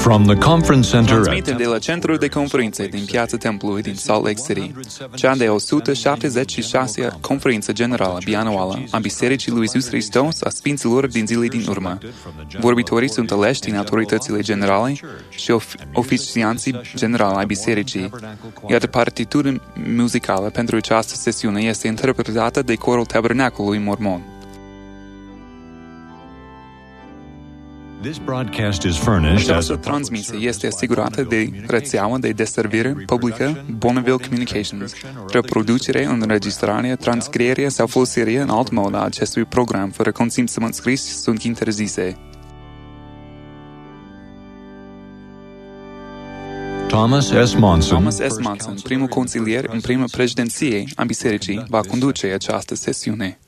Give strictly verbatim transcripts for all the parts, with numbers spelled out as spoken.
From the conference center Transmite de la centrul de conferințe din Piața Templului din Salt Lake City, cea de o sută șaptezeci și șasea conferință generală bianuală a Bisericii lui Iisus Hristos a Sfinților din zilele din urmă. Vorbitorii sunt aleși din autoritățile generale și of- oficianții generali ai bisericii, iar partitura muzicală pentru această sesiune este interpretată de corul Tabernacolului Mormon. This broadcast is furnished as Această a transmisie este asigurată de rețeaua de deservire publică Bonneville Communications. Reproducere, înregistrare, transcrierea sau folosirea în alt mod a acestui program fără consimțământ scris sunt interzise. Thomas S. Monson, Thomas S. Monson, primul consilier în prima președinție a bisericii, va conduce această sesiune.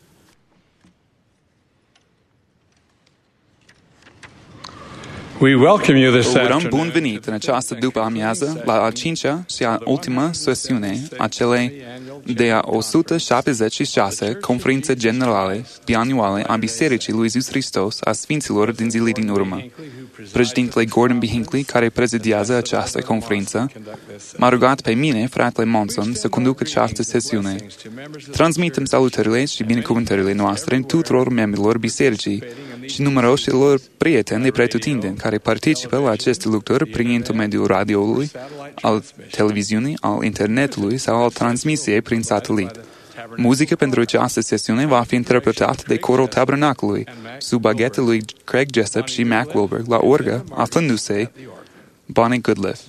We welcome you this Vă urăm afternoon. bun venit în această după-amiază la a cincea și a ultima sesiune a celei de a o sută șaptezeci și șasea conferințe generale bianuale a Bisericii lui Iisus Hristos a Sfinților din zilele din urmă. Președintele Gordon B. Hinckley, care prezidiază această conferință, m-a rugat pe mine, fratele Monson, să conduc această sesiune. Transmitem salutările și binecuvântările noastre tuturor membrilor bisericii și numeroșilor prieteni de pretutindeni care participă la aceste lucrări prin intermediul radioului, al televiziunii, al internetului sau al transmisiei prin satelit. Muzica pentru această sesiune va fi interpretată de corul Tabernacolului, sub baghetul lui Craig Jessup și Mac Wilber, la orgă, aflându-se Bonnie Goodliff.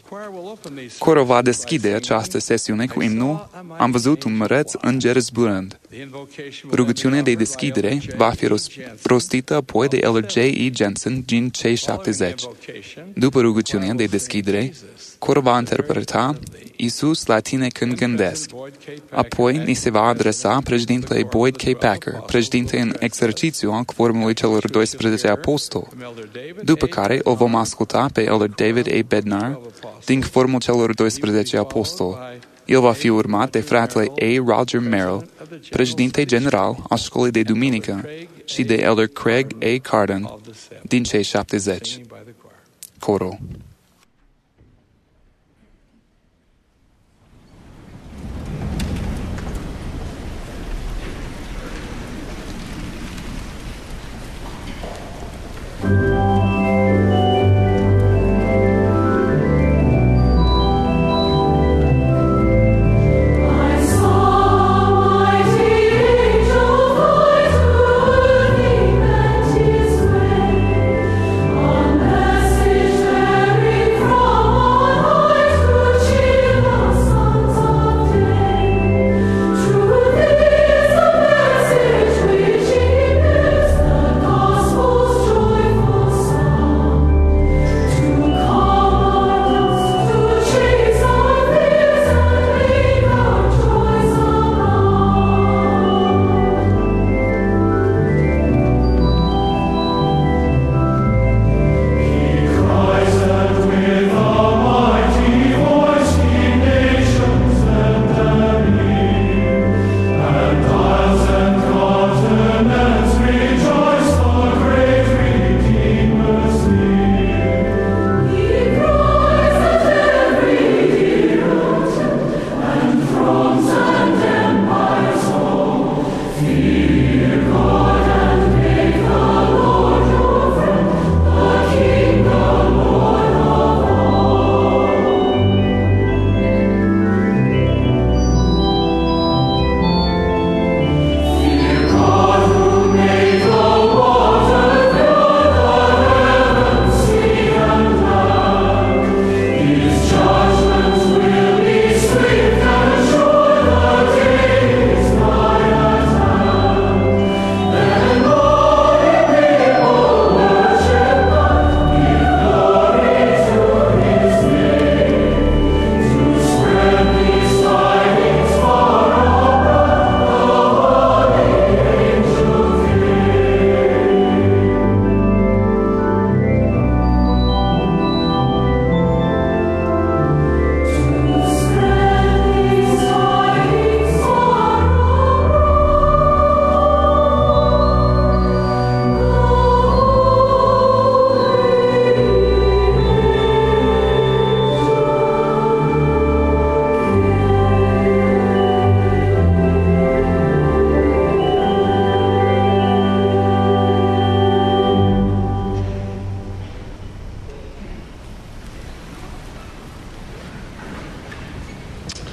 Corul va deschide această sesiune cu imnul Am văzut un măreț înger zburând. Rugăciunea de deschidere va fi rostită apoi de Elder J E. Jensen din cei șaptezeci. După rugăciunea de deschidere, corul va interpreta Iisus la tine când gândesc. Apoi ni se va adresa președintele Boyd K. Packer, președinte în exercițiu al formului celor doisprezece apostoli. După care o vom asculta pe Elder David A. Bednar din formul celor doisprezece apostoli. El va fi urmat de fratele A. Roger Merrill, președinte general al școlii de duminică, și de Elder Craig A. Carden din cei șaptezeci. Corul. Very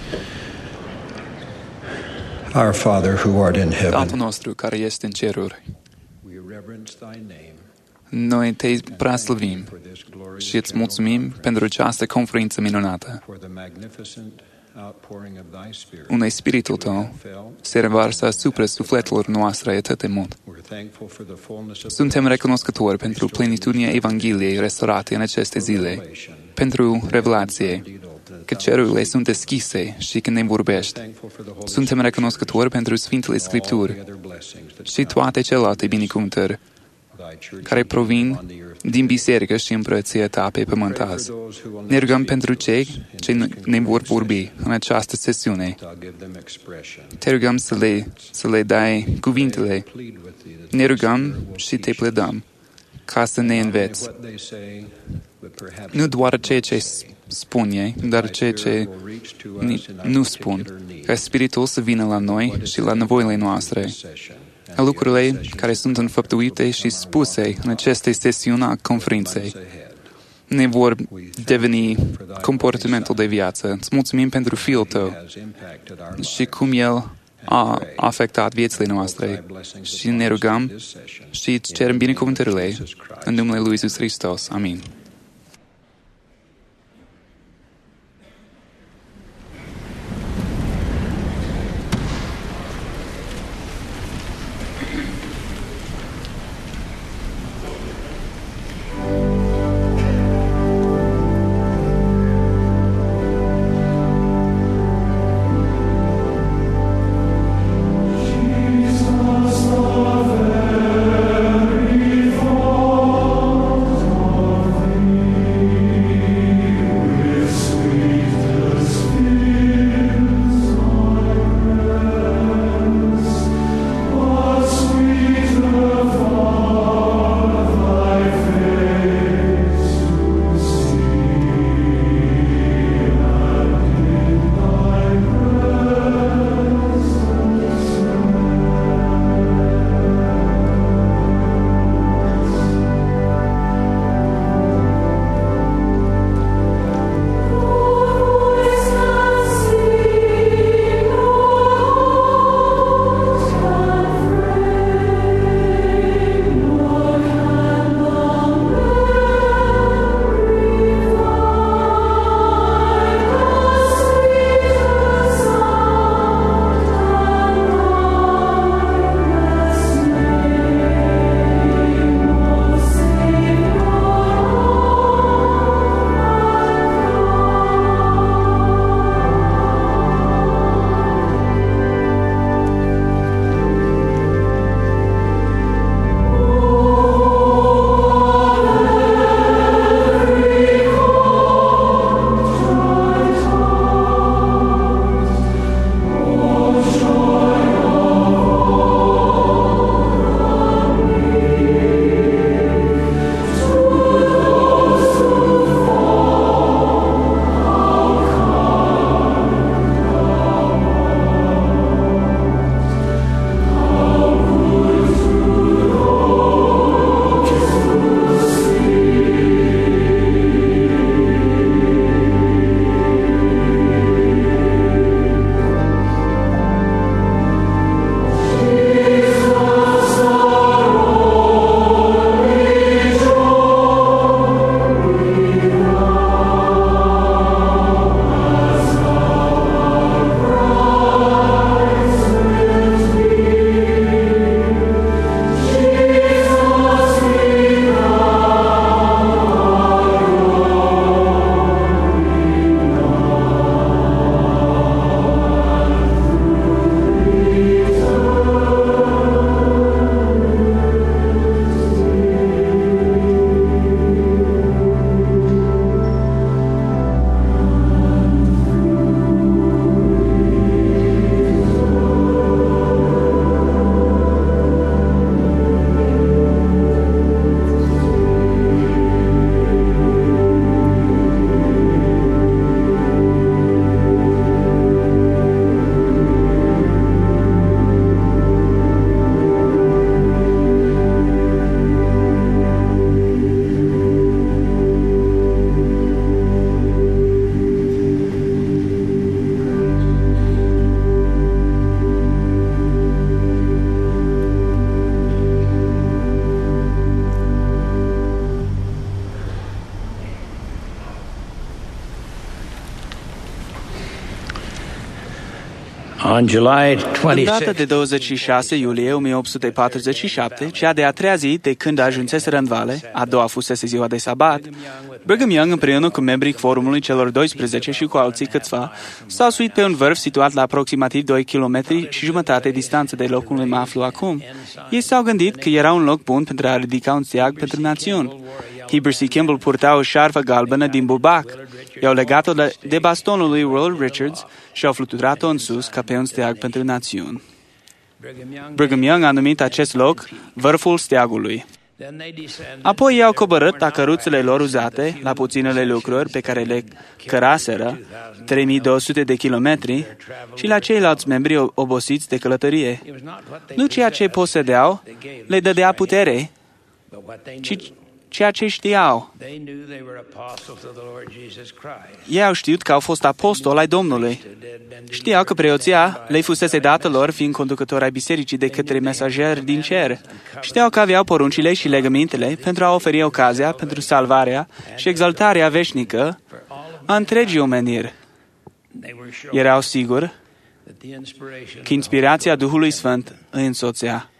Our Father who art in Tatăl heaven, nostru care ești în ceruri, we reverence thy name noi te preaslăvim for this glorious și îți mulțumim pentru această conferință minunată, for the magnificent outpouring of thy Spirit. unde Spiritul Tău se revarsă asupra sufletelor noastre atât de mult. We're thankful for the fullness of Suntem recunoscători pentru plenitudinea Evangheliei restaurate în aceste zile, pentru revelație, că cerurile sunt deschise și că ne vorbești. Suntem recunoscători pentru Sfintele Scripturi și toate celelalte binecuvântări care provin din biserică și împărăția Ta pe pământ azi. Ne rugăm pentru cei ce ne vor vorbi în această sesiune. Te rugăm să le, să le dai cuvintele. Ne rugăm și te pledăm ca să ne înveți. Nu doar ceea ce spun ei, dar ceea ce nu spun. Ca Spiritul să vină la noi și la nevoile noastre. Lucrurile care sunt înfăptuite și spuse în aceste sesiuni a conferinței ne vor deveni comportamentul de viață. Îți mulțumim pentru Fiul Tău și cum El a afectat viețile noastre și ne rugăm și îți cerem binecuvântările în numele Lui Iisus Hristos. Amin. Of every fault, of On July În data de twenty-sixth, douăzeci și șase iulie o mie opt sute patruzeci și șapte, cea de-a treia zi de când ajunseseră în vale, a doua fusese ziua de sabat, Brigham Young împreună cu membrii forumului celor doisprezece și cu alții câțiva s-au suit pe un vârf situat la aproximativ doi kilometri și jumătate distanță de locul unde mă aflu acum. Ei s-au gândit că era un loc bun pentru a ridica un steag pentru națiuni. Heber C. Kimball purta o șarfă galbenă din bubac. I-au legat-o de, de bastonul lui Royal Richards și au fluturat-o în sus ca pe un steag pentru națiuni. Brigham Young a numit acest loc vârful steagului. Apoi i-au coborât la căruțele lor uzate, la puținele lucruri pe care le căraseră, trei mii două sute de kilometri, și la ceilalți membri obosiți de călătorie. Nu ceea ce posedeau le dădea putere, ci ceea ce știau. Ei au știut că au fost apostoli ai Domnului. Știau că preoția le fusese dată lor fiind conducători ai bisericii de către mesageri din cer. Știau că aveau poruncile și legămintele pentru a oferi ocazia pentru salvarea și exaltarea veșnică a întregii omeniri. Erau siguri că inspirația Duhului Sfânt îi însoțea.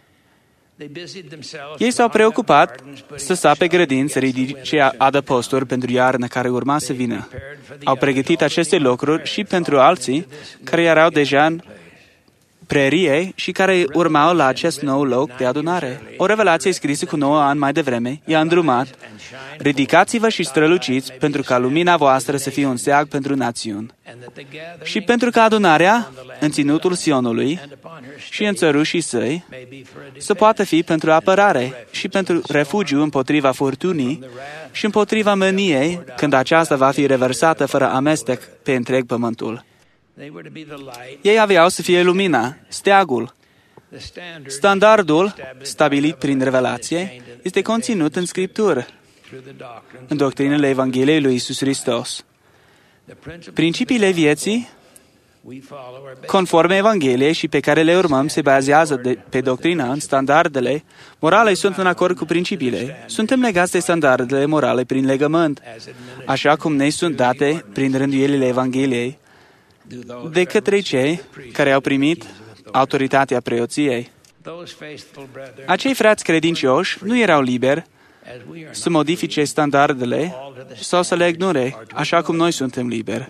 Ei s-au preocupat să sape grădini, să ridice adăposturi pentru iarnă care urma să vină. Au pregătit aceste lucruri și pentru alții care erau deja în prerie și care urmau la acest nou loc de adunare. O revelație scrisă cu nouă ani mai devreme i-a îndrumat: ridicați-vă și străluciți pentru ca lumina voastră să fie un steag pentru națiuni și pentru ca adunarea în ținutul Sionului și în țărușii săi să poată fi pentru apărare și pentru refugiu împotriva furtunii și împotriva mâniei când aceasta va fi reversată fără amestec pe întreg pământul. Ei aveau să fie lumina, steagul. Standardul stabilit prin revelație este conținut în Scriptură, în doctrinele Evangheliei lui Iisus Hristos. Principiile vieții conforme Evangheliei și pe care le urmăm se bazează de, pe doctrina, în standardele morale sunt în acord cu principiile. Suntem legați de standardele morale prin legământ, așa cum ne sunt date prin rânduielile Evangheliei de către cei care au primit autoritatea preoției. Acei frați credincioși nu erau liberi să modifice standardele sau să le ignore, așa cum noi suntem liberi.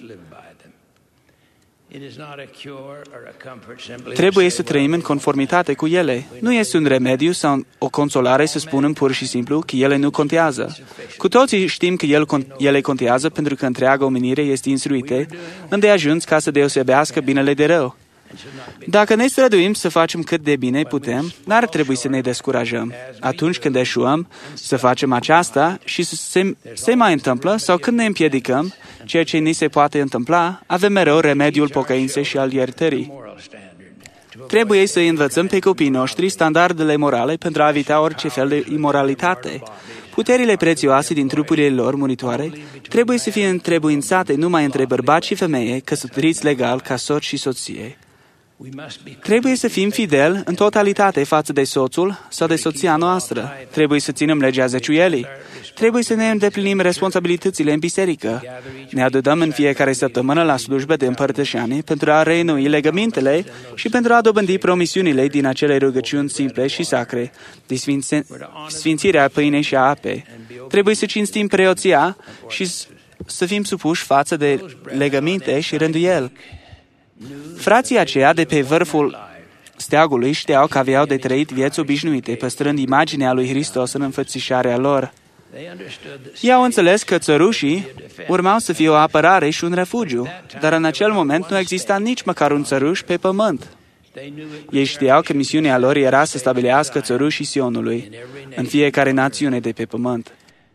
Trebuie să trăim în conformitate cu ele. Nu este un remediu sau o consolare să spunem pur și simplu că ele nu contează. Cu toții știm că ele contează pentru că întreaga omenire este instruită îndeajuns ca să deosebească binele de rău. Dacă ne străduim să facem cât de bine putem, n-ar trebui să ne descurajăm. Atunci când eșuăm să facem aceasta și se, se mai întâmplă, sau când ne împiedicăm, ceea ce ni se poate întâmpla, avem mereu remediul pocăinței și al iertării. Trebuie să învățăm pe copiii noștri standardele morale pentru a evita orice fel de imoralitate. Puterile prețioase din trupurile lor muritoare trebuie să fie întrebuințate numai între bărbați și femeie căsătoriți legal ca soț și soție. Trebuie să fim fideli în totalitate față de soțul sau de soția noastră. Trebuie să ținem legea zeciuielii. Trebuie să ne îndeplinim responsabilitățile în biserică. Ne adunăm în fiecare săptămână la slujbe de împărtășanie pentru a reînnoi legămintele și pentru a dobândi promisiunile din acele rugăciuni simple și sacre, de sfințe, sfințirea pâinei și a apei. Trebuie să cinstim preoția și să fim supuși față de legăminte și rânduieli. Frații aceia de pe vârful steagului știau că aveau de trăit vieți obișnuite, păstrând imaginea lui Hristos în înfățișarea lor. Ei au înțeles că țărușii urmau să fie o apărare și un refugiu, dar în acel moment nu exista nici măcar un țăruș pe pământ. Ei știau că misiunea lor era să stabilească țărușii Sionului în fiecare națiune de pe pământ.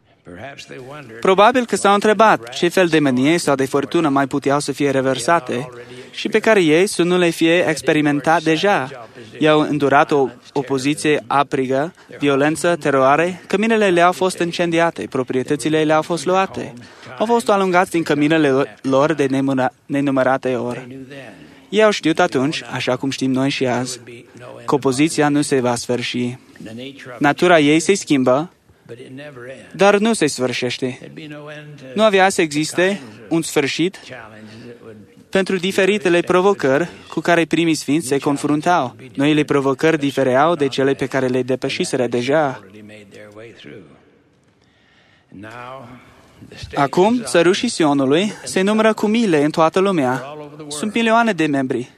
Probabil că s-au întrebat ce fel de mânie sau de furtună mai puteau să fie reversate și pe care ei să nu le fie experimentat deja. Ei au îndurat o opoziție aprigă, violență, teroare, căminele le-au fost incendiate, proprietățile le-au fost luate. Au fost alungați din căminele lor de nenumărate ori. Ei au știut atunci, așa cum știm noi și azi, că opoziția nu se va sfârși. Natura ei se schimbă, dar nu se sfârșește. Nu avea să existe un sfârșit pentru diferitele provocări cu care primii sfinți se confruntau. Noile provocări difereau de cele pe care le depășiseră deja. Acum, țărușii Sionului se numără cu mile în toată lumea. Sunt milioane de membri.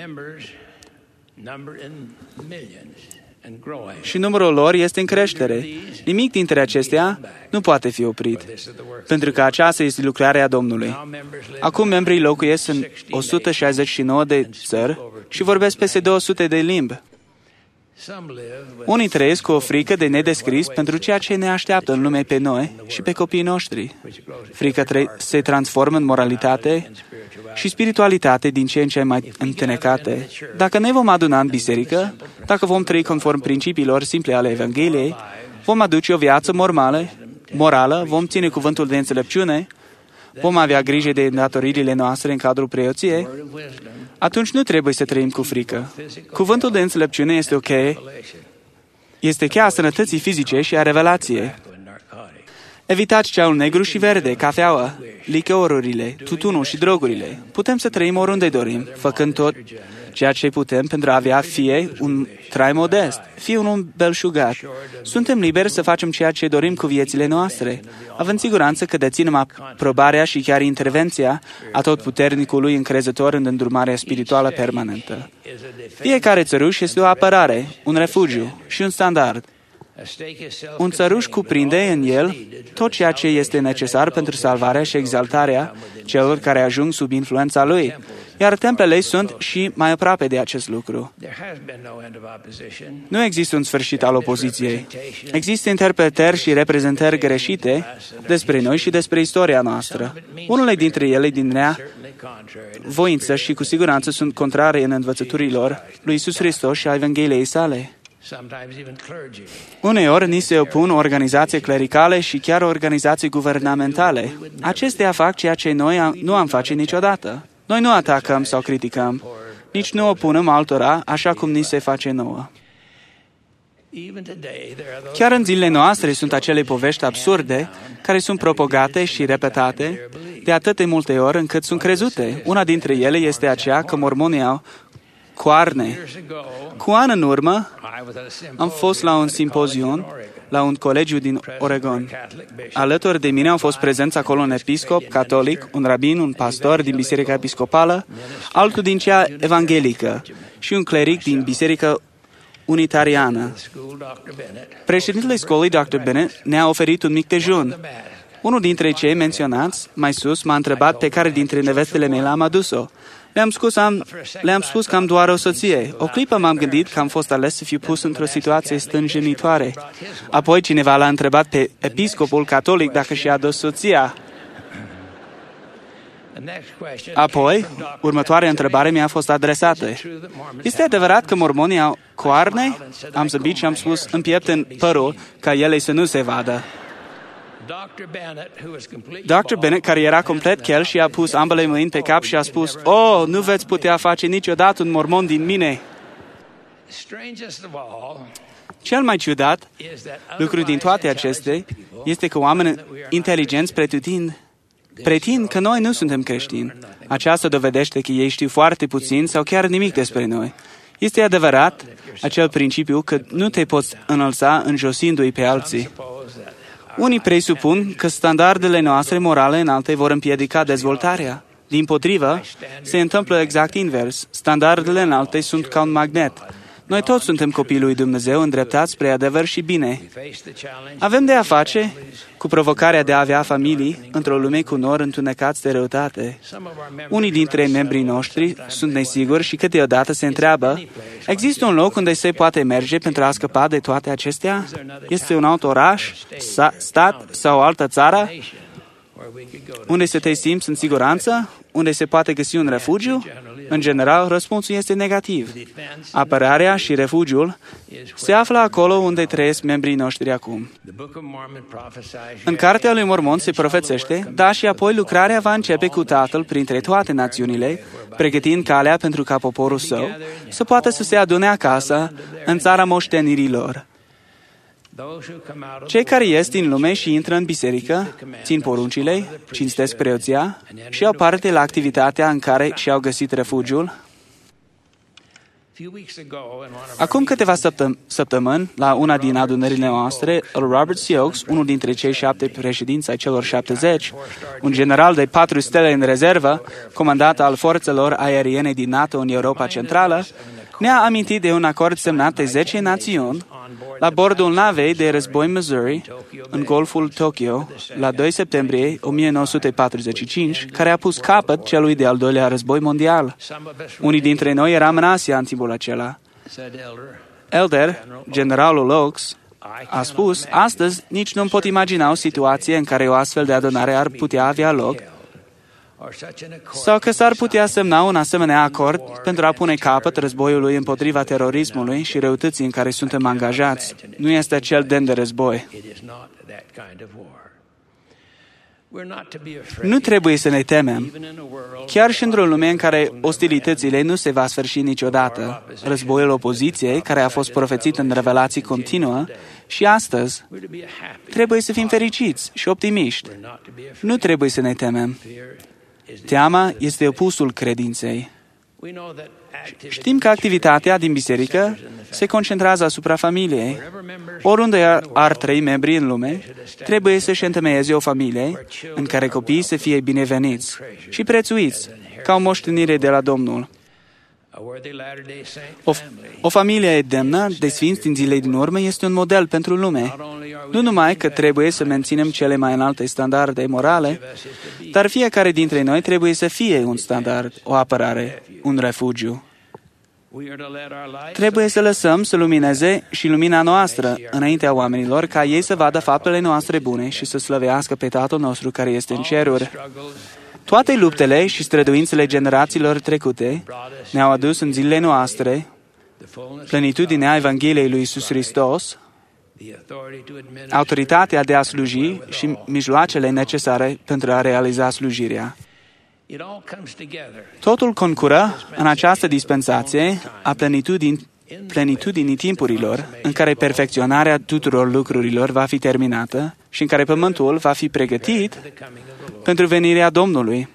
Și numărul lor este în creștere. Nimic dintre acestea nu poate fi oprit, pentru că aceasta este lucrarea Domnului. Acum membrii locuiesc în o sută șaizeci și nouă de țări și vorbesc peste două sute de limbi. Unii trăiesc cu o frică de nedescris pentru ceea ce ne așteaptă în lume pe noi și pe copiii noștri. Frica se transformă în moralitate și spiritualitate din ce în ce mai întunecate. Dacă ne vom aduna în biserică, dacă vom trăi conform principiilor simple ale Evangheliei, vom aduce o viață morală, morală, vom ține cuvântul de înțelepciune, vom avea grijă de îndatoririle noastre în cadrul preoției, atunci nu trebuie să trăim cu frică. Cuvântul de înțelepciune este ok, este cheia sănătății fizice și a revelației. Evitați ceaul negru și verde, cafeaua, licheururile, tutunul și drogurile. Putem să trăim oriunde dorim, făcând tot ceea ce putem pentru a avea fie un trai modest, fie un belșugat. Suntem liberi să facem ceea ce dorim cu viețile noastre, având siguranță că deținem aprobarea și chiar intervenția atotputernicului încrezător în îndrumarea spirituală permanentă. Fiecare țăruș este o apărare, un refugiu și un standard. Un țăruș cuprinde în el tot ceea ce este necesar pentru salvarea și exaltarea celor care ajung sub influența lui, iar templele sunt și mai aproape de acest lucru. Nu există un sfârșit al opoziției. Există interpretări și reprezentări greșite despre noi și despre istoria noastră. Unele dintre ele din rea voință și cu siguranță sunt contrare în învățăturilor lui Iisus Hristos și a Evangheliei sale. Uneori ni se opun organizații clericale și chiar organizații guvernamentale. Acestea fac ceea ce noi nu am face niciodată. Noi nu atacăm sau criticăm, nici nu opunem altora așa cum ni se face nouă. Chiar în zilele noastre sunt acele povești absurde care sunt propagate și repetate de atât de multe ori încât sunt crezute. Una dintre ele este aceea că mormonii au coarne. Cu an în urmă am fost la un simpozion la un colegiu din Oregon. Alături de mine au fost prezenți acolo un episcop catolic, un rabin, un pastor din Biserica Episcopală, altul din cea evanghelică și un cleric din Biserica Unitariană. Președintele școlii, doctor Bennett, ne-a oferit un mic dejun. Unul dintre cei menționați, mai sus, m-a întrebat pe care dintre nevestele mele am adus-o. Le-am spus, am, le-am spus că am doar o soție. O clipă m-am gândit că am fost ales să fiu pus într-o situație stânjenitoare. Apoi cineva l-a întrebat pe episcopul catolic dacă și-a adus soția. Apoi, următoarea întrebare mi-a fost adresată. Este adevărat că mormonii au coarne? Am zâmbit și am spus, împieptând părul ca ele să nu se vadă. doctor Bennett, care era complet chel și a pus ambele mâini pe cap și a spus, "Oh, nu veți putea face niciodată un mormon din mine." Cel mai ciudat lucru din toate acestea este că oameni inteligenți pretutind, pretind că noi nu suntem creștini. Aceasta dovedește că ei știu foarte puțin sau chiar nimic despre noi. Este adevărat acel principiu că nu te poți înălța înjosindu-i pe alții. Unii presupun că standardele noastre morale înalte vor împiedica dezvoltarea. Dimpotrivă, se întâmplă exact invers. Standardele înalte sunt ca un magnet. Noi toți suntem copiii lui Dumnezeu îndreptați spre adevăr și bine. Avem de a face cu provocarea de a avea familii într-o lume cu nori întunecați de răutate. Unii dintre membrii noștri sunt nesiguri și câteodată se întreabă, există un loc unde se poate merge pentru a scăpa de toate acestea? Este un alt oraș, stat sau o altă țară unde să te simți în siguranță? Unde se poate găsi un refugiu? În general, răspunsul este negativ. Apărarea și refugiul se află acolo unde trăiesc membrii noștri acum. În Cartea lui Mormon se profețește, da, și apoi lucrarea va începe cu Tatăl printre toate națiunile, pregătind calea pentru ca poporul său să poată să se adune acasă în țara moștenirilor. Cei care ies din lume și intră în biserică, țin poruncile, cinstesc preoția și au parte la activitatea în care și-au găsit refugiul. Acum câteva săptăm- săptămâni, la una din adunările noastre, Robert Stokes, unul dintre cei șapte președinți ai celor șaptezeci, un general de patru stele în rezervă, comandant al forțelor aeriene din NATO în Europa Centrală, ne-a amintit de un acord semnat de zece națiuni la bordul navei de război Missouri, în Golful Tokyo, la doi septembrie o mie nouă sute patruzeci și cinci, care a pus capăt celui de-al doilea război mondial. Unii dintre noi eram în Asia în timpul acela. Elder, generalul Oaks, a spus, astăzi nici nu pot imagina o situație în care o astfel de adunare ar putea avea loc sau că s-ar putea semna un asemenea acord pentru a pune capăt războiului împotriva terorismului și răutății în care suntem angajați. Nu este acel den de război. Nu trebuie să ne temem. Chiar și într-o lume în care ostilitățile nu se va sfârși niciodată, războiul opoziției, care a fost profețit în revelații continuă, și astăzi trebuie să fim fericiți și optimiști. Nu trebuie să ne temem. Teama este opusul credinței. Știm că activitatea din biserică se concentrează asupra familiei. Oriunde ar, ar trăi membri în lume, trebuie să-și întemeieze o familie în care copiii să fie bineveniți și prețuiți ca o moștenire de la Domnul. O, o familie demnă de sfinți din zilei din urmă este un model pentru lume. Nu numai că trebuie să menținem cele mai înalte standarde morale, dar fiecare dintre noi trebuie să fie un standard, o apărare, un refugiu. Trebuie să lăsăm să lumineze și lumina noastră înaintea oamenilor, ca ei să vadă faptele noastre bune și să slăvească pe Tatăl nostru care este în ceruri. Toate luptele și străduințele generațiilor trecute ne-au adus în zilele noastre plenitudinea Evangheliei lui Iisus Hristos, autoritatea de a sluji și mijloacele necesare pentru a realiza slujirea. Totul concură în această dispensație a plenitudinii, plenitudinii timpurilor, în care perfecționarea tuturor lucrurilor va fi terminată și în care pământul va fi pregătit pentru venirea Domnului.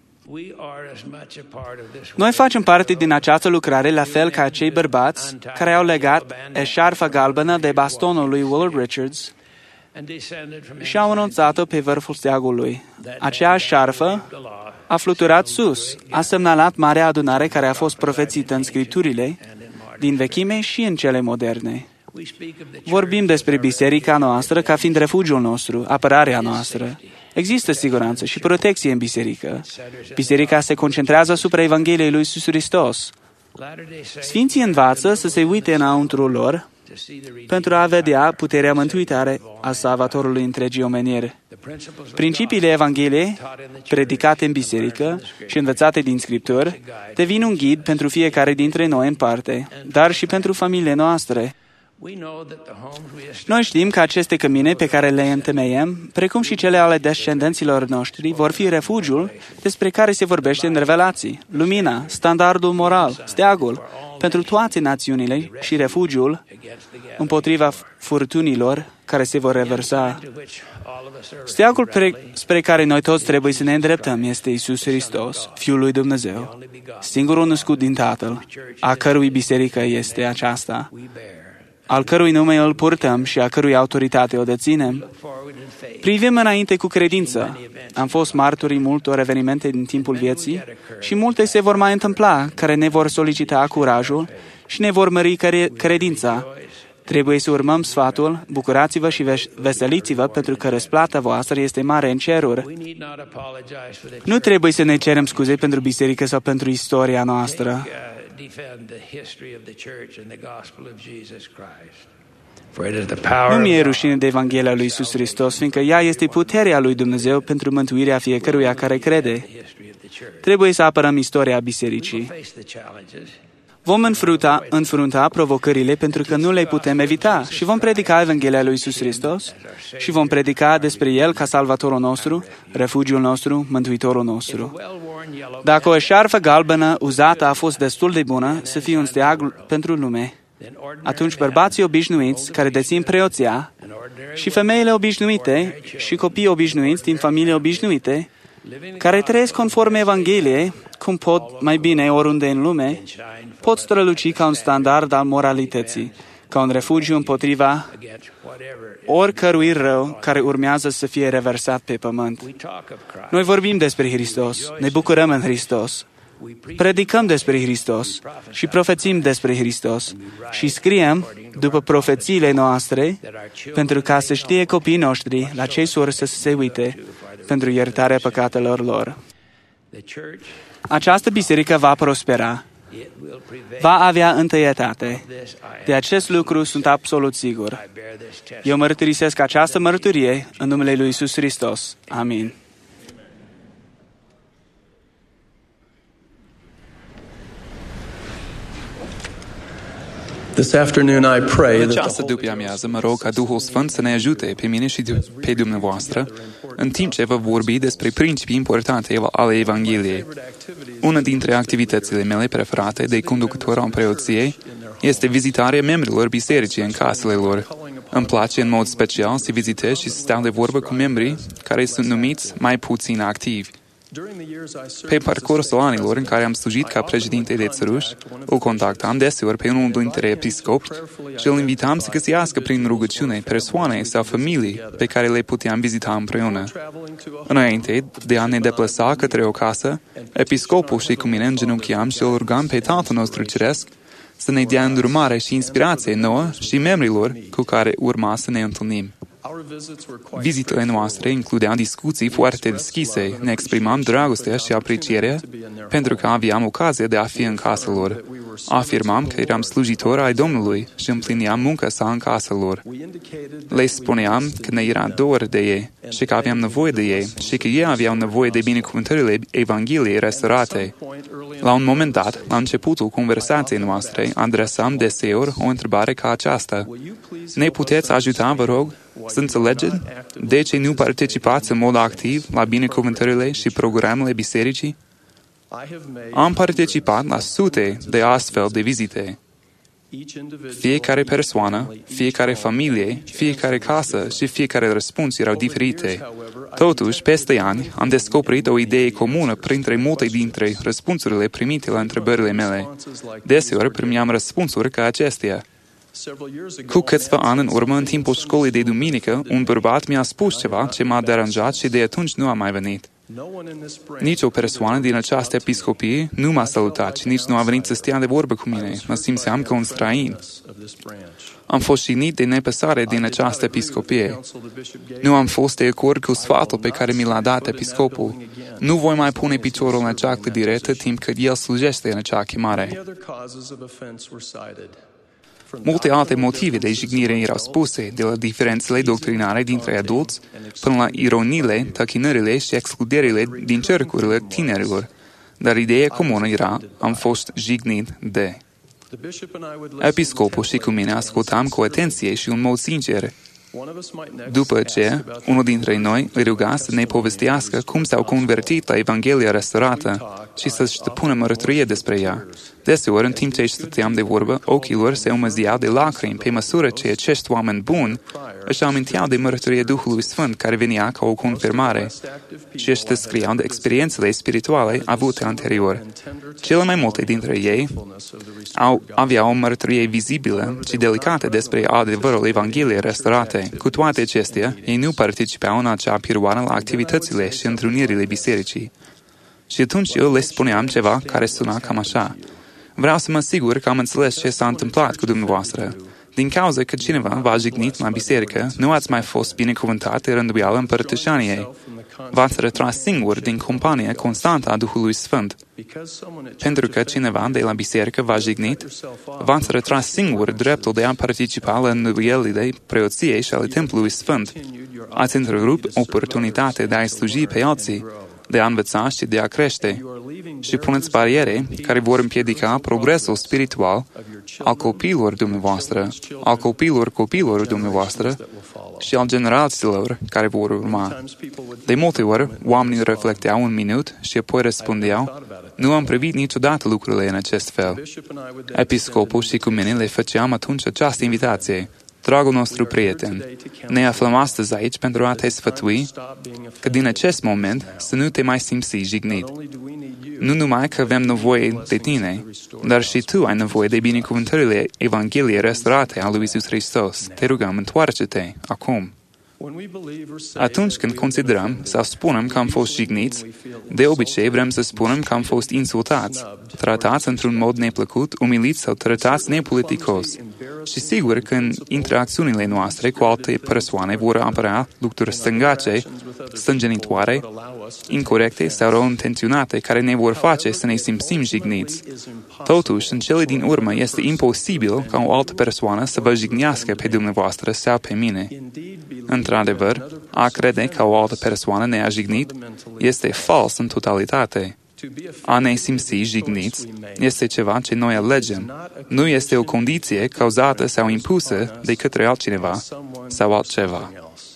Noi facem parte din această lucrare la fel ca cei bărbați care au legat eșarfa galbenă de bastonul lui Will Richards și au anunțat-o pe vârful steagului. Acea șarfă a fluturat sus, a semnalat marea adunare care a fost profețită în Scripturile din vechime și în cele moderne. Vorbim despre biserica noastră ca fiind refugiul nostru, apărarea noastră. Există siguranță și protecție în biserică. Biserica se concentrează asupra Evangheliei lui Iisus Hristos. Sfinții învață să se uite înăuntru lor pentru a vedea puterea mântuitoare a Salvatorului întregii omeniri. Principiile Evangheliei, predicate în biserică și învățate din Scripturi, devin un ghid pentru fiecare dintre noi în parte, dar și pentru familiile noastre. Noi știm că aceste cămine pe care le întemeiem, precum și cele ale descendenților noștri, vor fi refugiul despre care se vorbește în Revelații, lumina, standardul moral, steagul, pentru toate națiunile și refugiul împotriva furtunilor care se vor reversa. Steagul pre- spre care noi toți trebuie să ne îndreptăm este Iisus Hristos, Fiul lui Dumnezeu, singurul născut din Tatăl, a cărui biserică este aceasta, al cărui nume îl purtăm și a cărui autoritate o deținem. Privim înainte cu credință. Am fost martorii multor evenimente din timpul vieții și multe se vor mai întâmpla care ne vor solicita curajul și ne vor mări credința. Trebuie să urmăm sfatul, bucurați-vă și veseliți-vă pentru că răsplata voastră este mare în ceruri. Nu trebuie să ne cerem scuze pentru biserică sau pentru istoria noastră. Nu mi-e rușine de Evanghelia lui Iisus Hristos, fiindcă ea este puterea lui Dumnezeu pentru mântuirea fiecăruia care crede. Trebuie să apărăm istoria bisericii. Vom înfrunta, înfrunta provocările pentru că nu le putem evita și vom predica Evanghelia lui Iisus Hristos și vom predica despre El ca Salvatorul nostru, refugiul nostru, Mântuitorul nostru. Dacă o eșarfă galbenă uzată a fost destul de bună să fie un steag pentru lume, Atunci bărbații obișnuiți care dețin preoția și femeile obișnuite și copiii obișnuiți din familii obișnuite, care trăiesc conform Evangheliei, cum pot mai bine oriunde în lume, pot străluci ca un standard al moralității, ca un refugiu împotriva oricărui rău care urmează să fie reversat pe pământ. Noi vorbim despre Hristos, ne bucurăm în Hristos, predicăm despre Hristos și profețim despre Hristos și scriem după profețiile noastre pentru ca să știe copiii noștri la ce sursă să se uite pentru iertarea păcatelor lor. Această biserică va prospera, va avea întâietate. De acest lucru sunt absolut sigur. Eu mărturisesc această mărturie în numele lui Iisus Hristos. Amin. This afternoon I pray În that această după-amiază mă rog ca Duhul Sfânt să ne ajute pe mine și pe dumneavoastră în timp ce vă vorbi despre principii importante ale Evangheliei. Una dintre activitățile mele preferate de conducător al preoției este vizitarea membrilor bisericii în casele lor. Îmi place în mod special să vizitez și să stau de vorbă cu membrii care sunt numiți mai puțin activi. Pe parcursul anilor în care am slujit ca președinte de țăruș, o contactam deseori pe unul dintre episcopi și îl invitam să găsească prin rugăciune persoane sau familii pe care le puteam vizita împreună. Înainte de a ne deplasa către o casă, episcopul și cu mine îngenunchiam și îl rugam pe Tatăl nostru Ceresc să ne dea îndrumare și inspirație nouă și membrilor cu care urma să ne întâlnim. Vizitele noastre includeau discuții foarte deschise, ne exprimam dragostea și aprecierea pentru că aveam ocazia de a fi în casa lor. Afirmam că eram slujitor ai Domnului și împlineam munca sa în casa lor. Le spuneam că ne era dor de ei și că aveam nevoie de ei și că ei aveau nevoie de binecuvântările Evangheliei restaurate. La un moment dat, la începutul conversației noastre, adresam deseori o întrebare ca aceasta. Ne puteți ajuta, vă rog, să înțelegeți de ce nu participați în mod activ la binecuvântările și programele bisericii? Am participat la sute de astfel de vizite. Fiecare persoană, fiecare familie, fiecare casă și fiecare răspuns erau diferite. Totuși, peste ani, am descoperit o idee comună printre multe dintre răspunsurile primite la întrebările mele. Deseori primeam răspunsuri ca acestea. Cu câțiva ani în urmă, în timpul școlii de duminică, un bărbat mi-a spus ceva ce m-a deranjat și de atunci nu a mai venit. Nici o persoană din această episcopie nu m-a salutat și nici nu a venit să stea de vorbă cu mine. Mă simțeam ca un străin. Am fost jignit de nepăsare din această episcopie. Nu am fost de acord cu sfatul pe care mi l-a dat episcopul. Nu voi mai pune piciorul în acea clădire atât timp cât el slujește în acea chemare. Multe alte motive de jignire erau spuse, de la diferențele doctrinare dintre adulți până la ironiile, tăchinările și excluderile din cercurile tinerilor. Dar ideea comună era, am fost jignit de. Episcopul și cu mine ascultam cu atenție și în mod sincer. După ce, unul dintre noi îi ruga să ne povestească cum s-au convertit la Evanghelia restaurată și să-și stăpună mărturie despre ea. Deseori, în timp ce stăteam de vorbă, ochii lor se umăzeau de lacrimi pe măsură ce acești oameni buni își aminteau de mărturia Duhului Sfânt care venea ca o confirmare și își descriau de experiențele spirituale avute anterior. Cele mai multe dintre ei au, aveau o mărturie vizibilă și delicată despre adevărul Evangheliei restaurate. Cu toate acestea, ei nu participau în acea perioadă la activitățile și întrunirile bisericii. Și atunci eu le spuneam ceva care suna cam așa. Vreau să mă asigur că am înțeles ce s-a întâmplat cu dumneavoastră. Din cauza că cineva v-a jignit la biserică, nu ați mai fost binecuvântat de rânduială împărtășaniei. V-ați retras singur din compania constantă a Duhului Sfânt. Pentru că cineva de la biserică v-a jignit, v-ați retras singur dreptul de a participa la înnoielile preoției și ale Templului Sfânt. Ați întrerupt oportunitatea de a-i sluji pe alții, de a învăța și de a crește. Și puneți bariere care vor împiedica progresul spiritual al copiilor dumneavoastră, al copiilor copiilor dumneavoastră, și al generațiilor care vor urma. De multe ori, oamenii reflecteau un minut și apoi răspundeau, nu am privit niciodată lucrurile în acest fel. Episcopul și cu mine le făceam atunci această invitație. Dragul nostru prieten, ne aflăm astăzi aici pentru a te sfătui că din acest moment să nu te mai simți jignit. Nu numai că avem nevoie de tine, dar și tu ai nevoie de binecuvântările Evangheliei restaurate a lui Iisus Hristos. Te rugăm, întoarce-te acum. Atunci când considerăm sau spunem că am fost jigniți, de obicei vrem să spunem că am fost insultați, tratați într-un mod neplăcut, umiliți sau tratați nepoliticos. Și sigur că în interacțiunile noastre cu alte persoane vor apărea lucruri stângace, stânjenitoare, incorrecte sau rău-intenționate care ne vor face să ne simțim jigniți. Totuși, în cele din urmă, este imposibil ca o altă persoană să vă jignească pe dumneavoastră sau pe mine. Într-adevăr, a crede că o altă persoană ne-a jignit este fals în totalitate. A ne simți jigniți este ceva ce noi alegem. Nu este o condiție cauzată sau impusă de către altcineva sau altceva.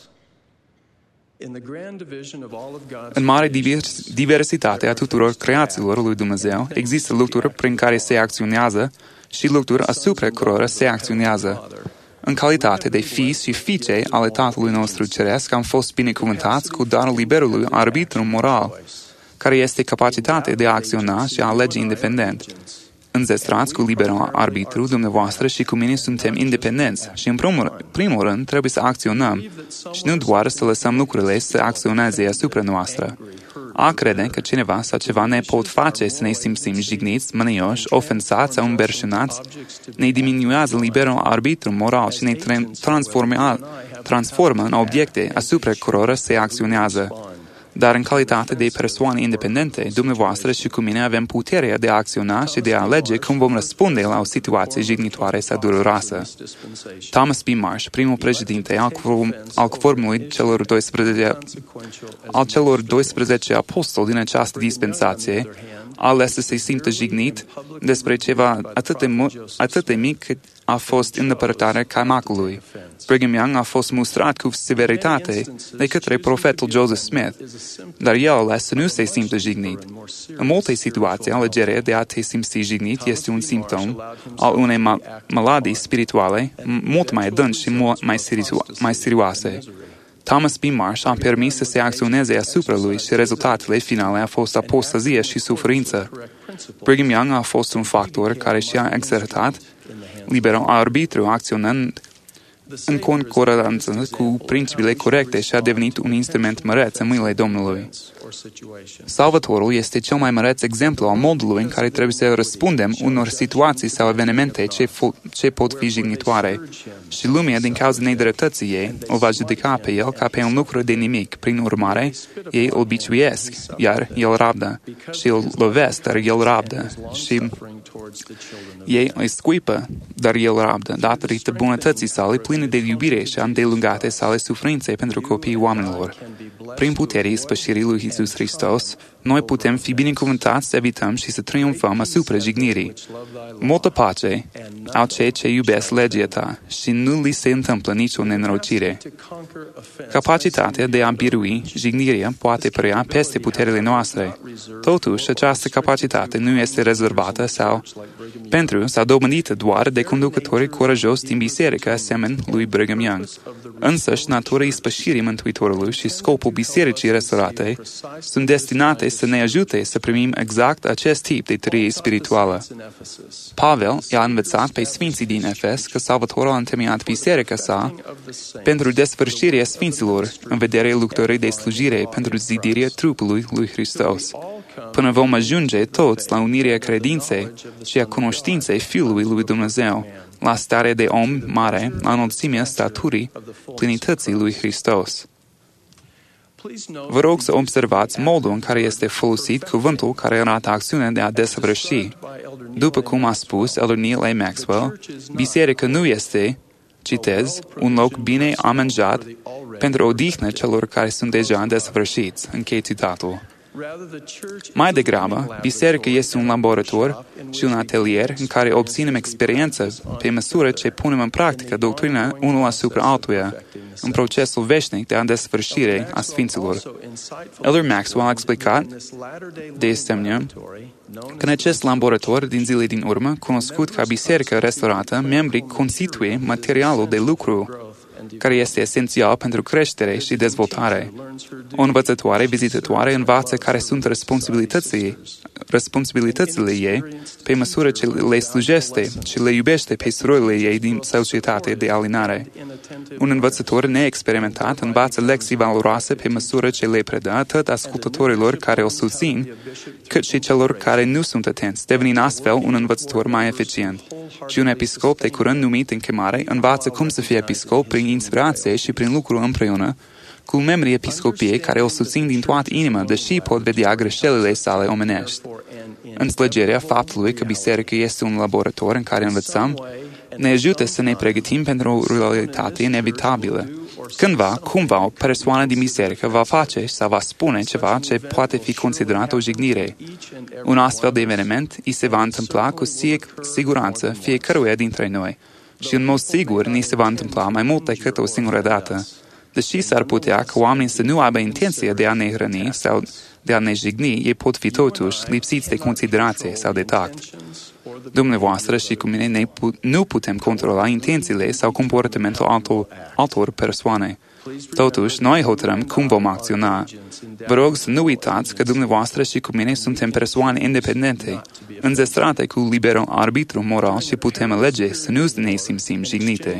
În mare divers- diversitate a tuturor creațiilor lui Dumnezeu, există lucruri prin care se acționează și lucruri asupra cărora se acționează. În calitate de fii și fiice ale Tatălui nostru Ceresc, am fost binecuvântați cu darul liberului arbitru moral, care este capacitatea de a acționa și a alege independent. Înzestrați cu liberul arbitru, dumneavoastră și cu mine suntem independenți și, în primul, primul rând, trebuie să acționăm și nu doar să lăsăm lucrurile să acționeze asupra noastră. A crede că cineva sau ceva ne pot face să ne simțim jigniți, mânioși, ofensați sau îmberșunați, ne diminuează liberul arbitru moral și ne transformă, transformă în obiecte asupra cărora se acționează. Dar în calitate de persoane independente, dumneavoastră și cu mine avem puterea de a acționa și de a alege cum vom răspunde la o situație jignitoare sau dureroasă. Thomas B. Marsh, primul președinte al, al Quorumului celor doisprezece, al celor doisprezece apostoli din această dispensație, a ales să se simtă jignit despre ceva atât de, atât de mic cât a fost îndepărtarea camacului. Brigham Young a fost mustrat cu severitate de către profetul Joseph Smith, dar el a ales să nu se simtă jignit. În multe situații, alegerea de a te simți jignit este un simptom al unei ma- maladii spirituale mult mai adânci și mult mai, seri- mai serioase. Thomas B. Marsh a permis să se acționeze asupra lui și rezultatele finale a fost apostazie și suferință. Brigham Young a fost un factor care și-a exercitat liberul arbitru acționând în concordanță cu principiile corecte și a devenit un instrument măreț în mâinile Domnului. Salvatorul este cel mai măreț exemplu al modului în care trebuie să răspundem unor situații sau evenimente ce, ce pot fi jignitoare. Și lumea, din cauza nedreptății ei, o va judeca pe el ca pe un lucru de nimic. Prin urmare, ei îl biciuiesc, iar el rabdă. Și îl lovesc, dar el rabdă. Și ei îi scuipă, dar el rabdă, datorită bunătății sale pline de iubire și îndelungate sale suferințe pentru copiii oamenilor. Prin puterea ispășirii lui Iisus Hristos, noi putem fi binecuvântați să evităm și să triumfăm asupra jignirii. Multă pace au cei ce iubesc legea ta și nu li se întâmplă nicio nenorocire. Capacitatea de a birui jignirea poate părea peste puterile noastre. Totuși, această capacitate nu este rezervată sau pentru sau dobândită doar de conducătorii curajos din biserică, asemenea lui Brigham Young. Însăși, natura ispășirii Mântuitorului și scopul bisericii restaurate sunt destinate să ne ajute să primim exact acest tip de trăire spirituală. Pavel i-a învățat pe sfinții din Efes că Salvatorul a întemeiat biserica sa pentru desfășurarea sfinților în vederea lucrării de slujire pentru zidirea trupului lui Hristos, până vom ajunge toți la unirea credinței și a cunoștinței Fiului lui Dumnezeu, la starea de om mare, la înălțimea staturii plinității lui Hristos. Vă rog să observați modul în care este folosit cuvântul care arată acțiunea de a desăvârși. După cum a spus Elder Neil A. Maxwell, biserica nu este, citez, un loc bine amenajat pentru odihnă celor care sunt deja desăvârșiți. Închei citatul. Mai degrabă, biserica este un laborator și un atelier în care obținem experiență pe măsură ce punem în practică doctrina unul asupra altuia. în procesul veșnic de desăvârșire a Sfinților. Elder Maxwell a explicat, de asemenea, că în acest laborator din zile din urmă, cunoscut ca biserică restaurată, membrii constituie materialul de lucru care este esențial pentru creștere și dezvoltare. O învățătoare vizitatoare învață care sunt responsabilitățile, responsabilitățile ei pe măsură ce le slujește și le iubește pe surorile ei din societate de alinare. Un învățător neexperimentat învață lecții valoroase pe măsură ce le predă atât ascultătorilor care o susțin, cât și celor care nu sunt atenți, devenind astfel un învățător mai eficient. Și un episcop de curând numit în chemare învață cum să fie episcop prin inspirație și prin lucru împreună cu membrii episcopiei care o susțin din toată inima, deși pot vedea greșelile sale omenești. Înțelegerea faptului că biserica este un laborator în care învățăm ne ajută să ne pregătim pentru o realitate inevitabilă. Cândva, cumva, o persoană din biserică va face sau va spune ceva ce poate fi considerat o jignire. Un astfel de eveniment îi se va întâmpla cu siguranță fiecăruia dintre noi și în mod sigur ni se va întâmpla mai mult decât o singură dată. Deși s-ar putea ca oamenii să nu aibă intenția de a ne hrăni sau de a ne jigni, ei pot fi totuși lipsiți de considerație sau de tact. Dumneavoastră și cu mine ne pu- nu putem controla intențiile sau comportamentul altor, altor persoane. Totuși, noi hotărâm cum vom acționa. Vă rog să nu uitați că dumneavoastră și cu mine suntem persoane independente, înzestrate cu liberul arbitru moral și putem alege să nu ne simțim jignite.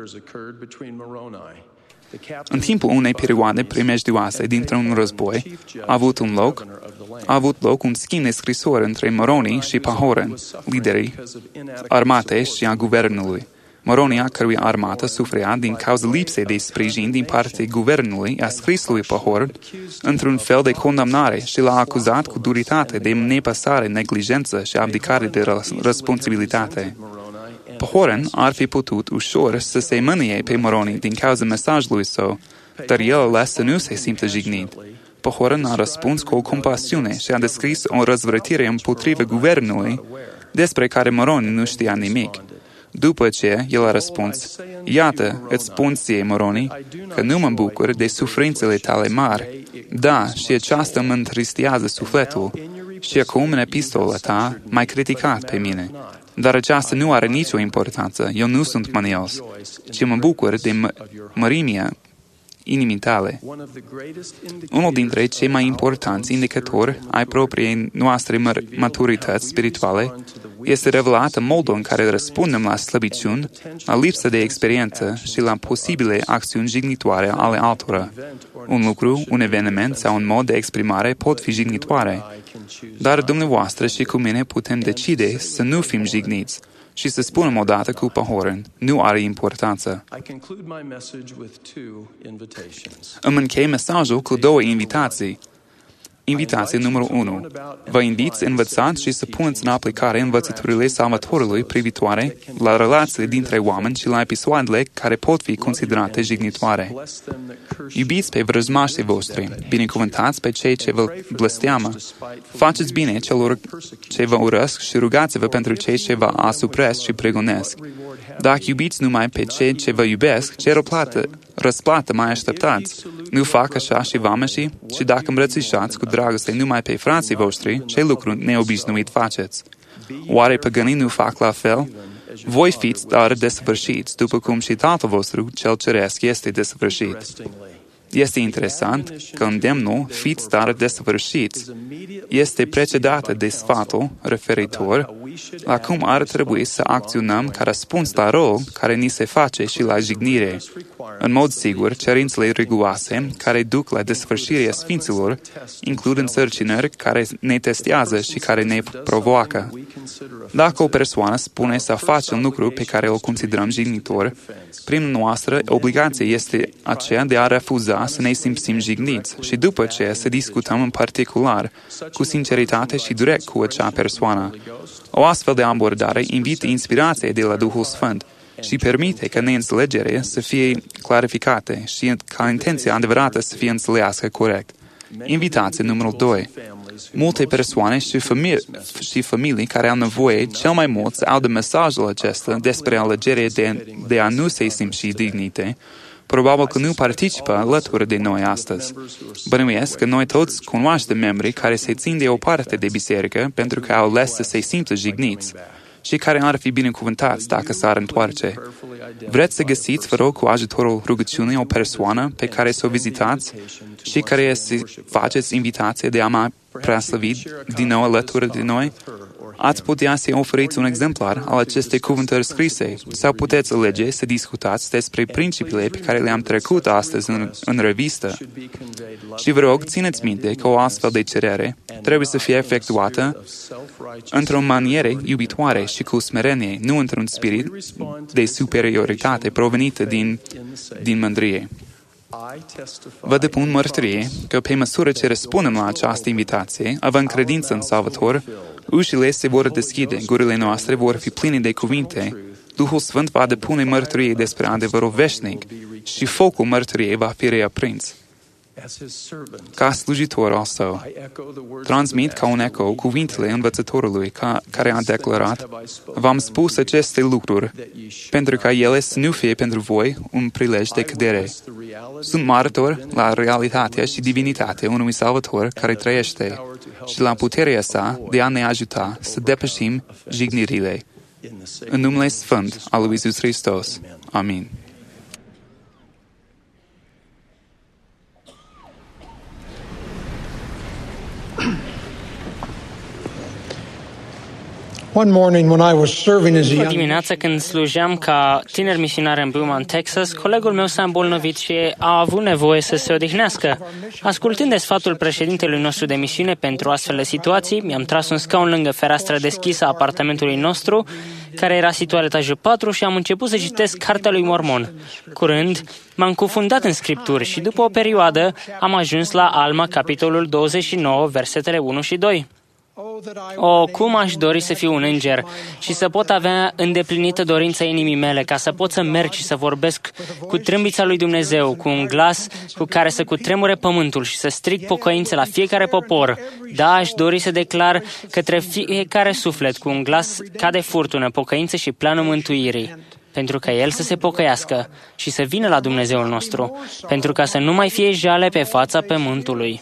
În timpul unei perioade primejdioase dintr-un război, a avut un loc, a avut loc un schimb de scrisori între Moroni și Pahoran, liderii armatei și a guvernului. Moroni, a cărui armată suferea din cauza lipsei de sprijin din partea guvernului, a scris lui Pahoran într-un fel de condamnare și l-a acuzat cu duritate de nepăsare, neglijență și abdicare de responsabilitate. Pahoran ar fi putut ușor să se mânie pe Moroni din cauza mesajului său, dar el ales să nu se simtă jignit. Pahoran a răspuns cu o compasiune și a descris o răzvrătire împotriva guvernului despre care Moroni nu știa nimic. După ce el a răspuns, iată, îți spun ție, Moroni, că nu mă bucur de suferințele tale mari. Da, și aceasta mă întristează sufletul. Și acum, în epistola ta, m-ai criticat pe mine. Dar aceasta nu are nicio importanță. Eu nu sunt manios, ci mă bucur de m- mărimea inimii tale. Unul dintre cei mai importanți indicatori ai propriei noastre măr- maturități spirituale este revelat în modul în care răspundem la slăbiciuni, la lipsă de experiență și la posibile acțiuni jignitoare ale altora. Un lucru, un eveniment sau un mod de exprimare pot fi jignitoare, dar dumneavoastră și cu mine putem decide să nu fim jigniți și să spunem odată cu Pahoran, nu are importanță. Îmi închei mesajul cu două invitații. Invitație numărul unu. Vă invit să învățați și să puneți în aplicare învățăturile Salvatorului privitoare la relațiile dintre oameni și la episoadele care pot fi considerate jignitoare. Iubiți pe vrăjmașii voștri, binecuvântați pe cei ce vă blesteamă, faceți bine celor ce vă urăsc și rugați-vă pentru cei ce vă asupresc și pregonesc. Dacă iubiți numai pe cei ce vă iubesc, ce răplată, răsplată mai așteptați? Nu fac așa și vameșii? Și dacă îmbrățișați cu dragoste numai pe frații voștri, ce lucru neobișnuit faceți? Oare păgânii nu fac la fel? Voi fiți dar desăvârșiți, după cum și Tatăl vostru cel ceresc este desăvârșit. Este interesant că îndemnul fiți dar desăvârșiți este precedată de sfatul referitor la cum ar trebui să acționăm ca răspuns la rol care ni se face și la jignire. În mod sigur, cerințele riguroase care duc la desăvârșirea sfinților includ însărcinări care ne testează și care ne provoacă. Dacă o persoană spune să face un lucru pe care îl considerăm jignitor, prin noastră obligație este aceea de a refuza să ne simțim jigniți și după aceea să discutăm în particular, cu sinceritate și direct cu acea persoană. O astfel de abordare invită inspirație de la Duhul Sfânt și permite ca neînțelegerea să fie clarificate și ca intenția adevărată să fie înțeleasă corect. Invitație numărul doi. Multe persoane și familii, și familii care au nevoie cel mai mult să audă mesajul acesta despre alegerea de, de a nu se simți dignite, probabil că nu participă alături de noi astăzi. Bănuiesc că noi toți cunoaștem membrii care se țin de o parte de biserică pentru că au ales să se simtă jigniți și care ar fi binecuvântați dacă s-ar întoarce. Vreți să găsiți, vă rog, cu ajutorul rugăciunii o persoană pe care să o vizitați și care să faceți invitație de a mai preaslăvi din nou alături de noi? Ați putea să oferiți un exemplar al acestei cuvântări scrise sau puteți alege să discutați despre principiile pe care le-am trecut astăzi în, în revistă. Și vă rog, țineți minte că o astfel de cerere trebuie să fie efectuată într-o manieră iubitoare și cu smerenie, nu într-un spirit de superioritate provenită din, din mândrie. Vă depun mărturie că pe măsură ce răspundem la această invitație, având credință în Salvator, ușile se vor deschide, gurile noastre vor fi pline de cuvinte, Duhul Sfânt va depune mărturie despre adevărul veșnic și focul mărturiei va fi reaprins. Ca slujitor al său, transmit ca un eco cuvintele învățătorului ca, care a declarat: v-am spus aceste lucruri pentru ca ele să nu fie pentru voi un prilej de cădere. Sunt martor la realitatea și divinitatea unui Salvator care trăiește și la puterea sa de a ne ajuta să depășim jignirile. În numele Sfânt al lui Iisus Hristos. Amin. One morning when I was serving as a O young dimineață când slujeam ca tiner misionar în Beaumont, Texas, colegul meu s-a îmbolnăvit și a avut nevoie să se odihnească. Ascultând de sfatul președintelui nostru de misiune pentru astfel de situații, mi-am tras un scaun lângă fereastra deschisă a apartamentului nostru, care era situat la etajul patru, și am început să citesc Cartea lui Mormon. Curând, m-am cufundat în scripturi și după o perioadă am ajuns la Alma, capitolul douăzeci și nouă, versetele unu și doi. O, cum aș dori să fiu un înger și să pot avea îndeplinită dorința inimii mele, ca să pot să merg și să vorbesc cu trâmbița lui Dumnezeu, cu un glas cu care să cutremure pământul și să strig pocăință la fiecare popor. Da, aș dori să declar către fiecare suflet cu un glas ca de furtună, pocăință și planul mântuirii, pentru ca el să se pocăiască și să vină la Dumnezeul nostru, pentru ca să nu mai fie jale pe fața pământului.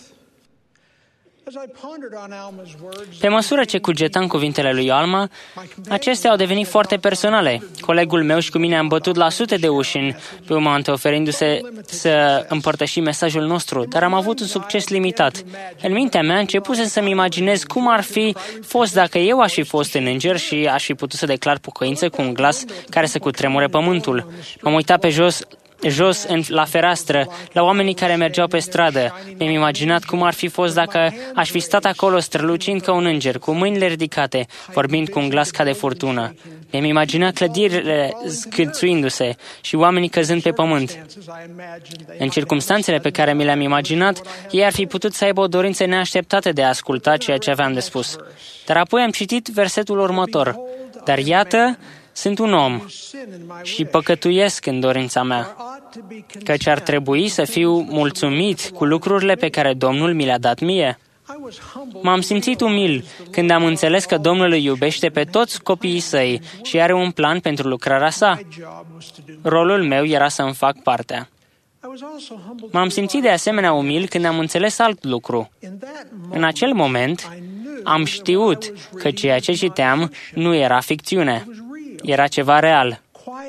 Pe măsură ce cugetam cuvintele lui Alma, acestea au devenit foarte personale. Colegul meu și cu mine am bătut la sute de uși în Beaumont, oferindu-se să împărtășim mesajul nostru, dar am avut un succes limitat. În mintea mea începuse să-mi imaginez cum ar fi fost dacă eu aș fi fost în înger și aș fi putut să declar pocăință cu un glas care să cutremure pământul. M-am uitat pe jos jos în, la fereastră, la oamenii care mergeau pe stradă. Mi-am imaginat cum ar fi fost dacă aș fi stat acolo strălucind ca un înger, cu mâinile ridicate, vorbind cu un glas ca de furtună. Mi-am imaginat clădirile scârțuindu-se și oamenii căzând pe pământ. În circumstanțele pe care mi le-am imaginat, ei ar fi putut să aibă o dorință neașteptată de a asculta ceea ce aveam de spus. Dar apoi am citit versetul următor. Dar iată, sunt un om și păcătuiesc în dorința mea, căci ar trebui să fiu mulțumit cu lucrurile pe care Domnul mi le-a dat mie. M-am simțit umil când am înțeles că Domnul îi iubește pe toți copiii săi și are un plan pentru lucrarea sa. Rolul meu era să-mi fac partea. M-am simțit de asemenea umil când am înțeles alt lucru. În acel moment, am știut că ceea ce citeam nu era ficțiune. Era ceva real.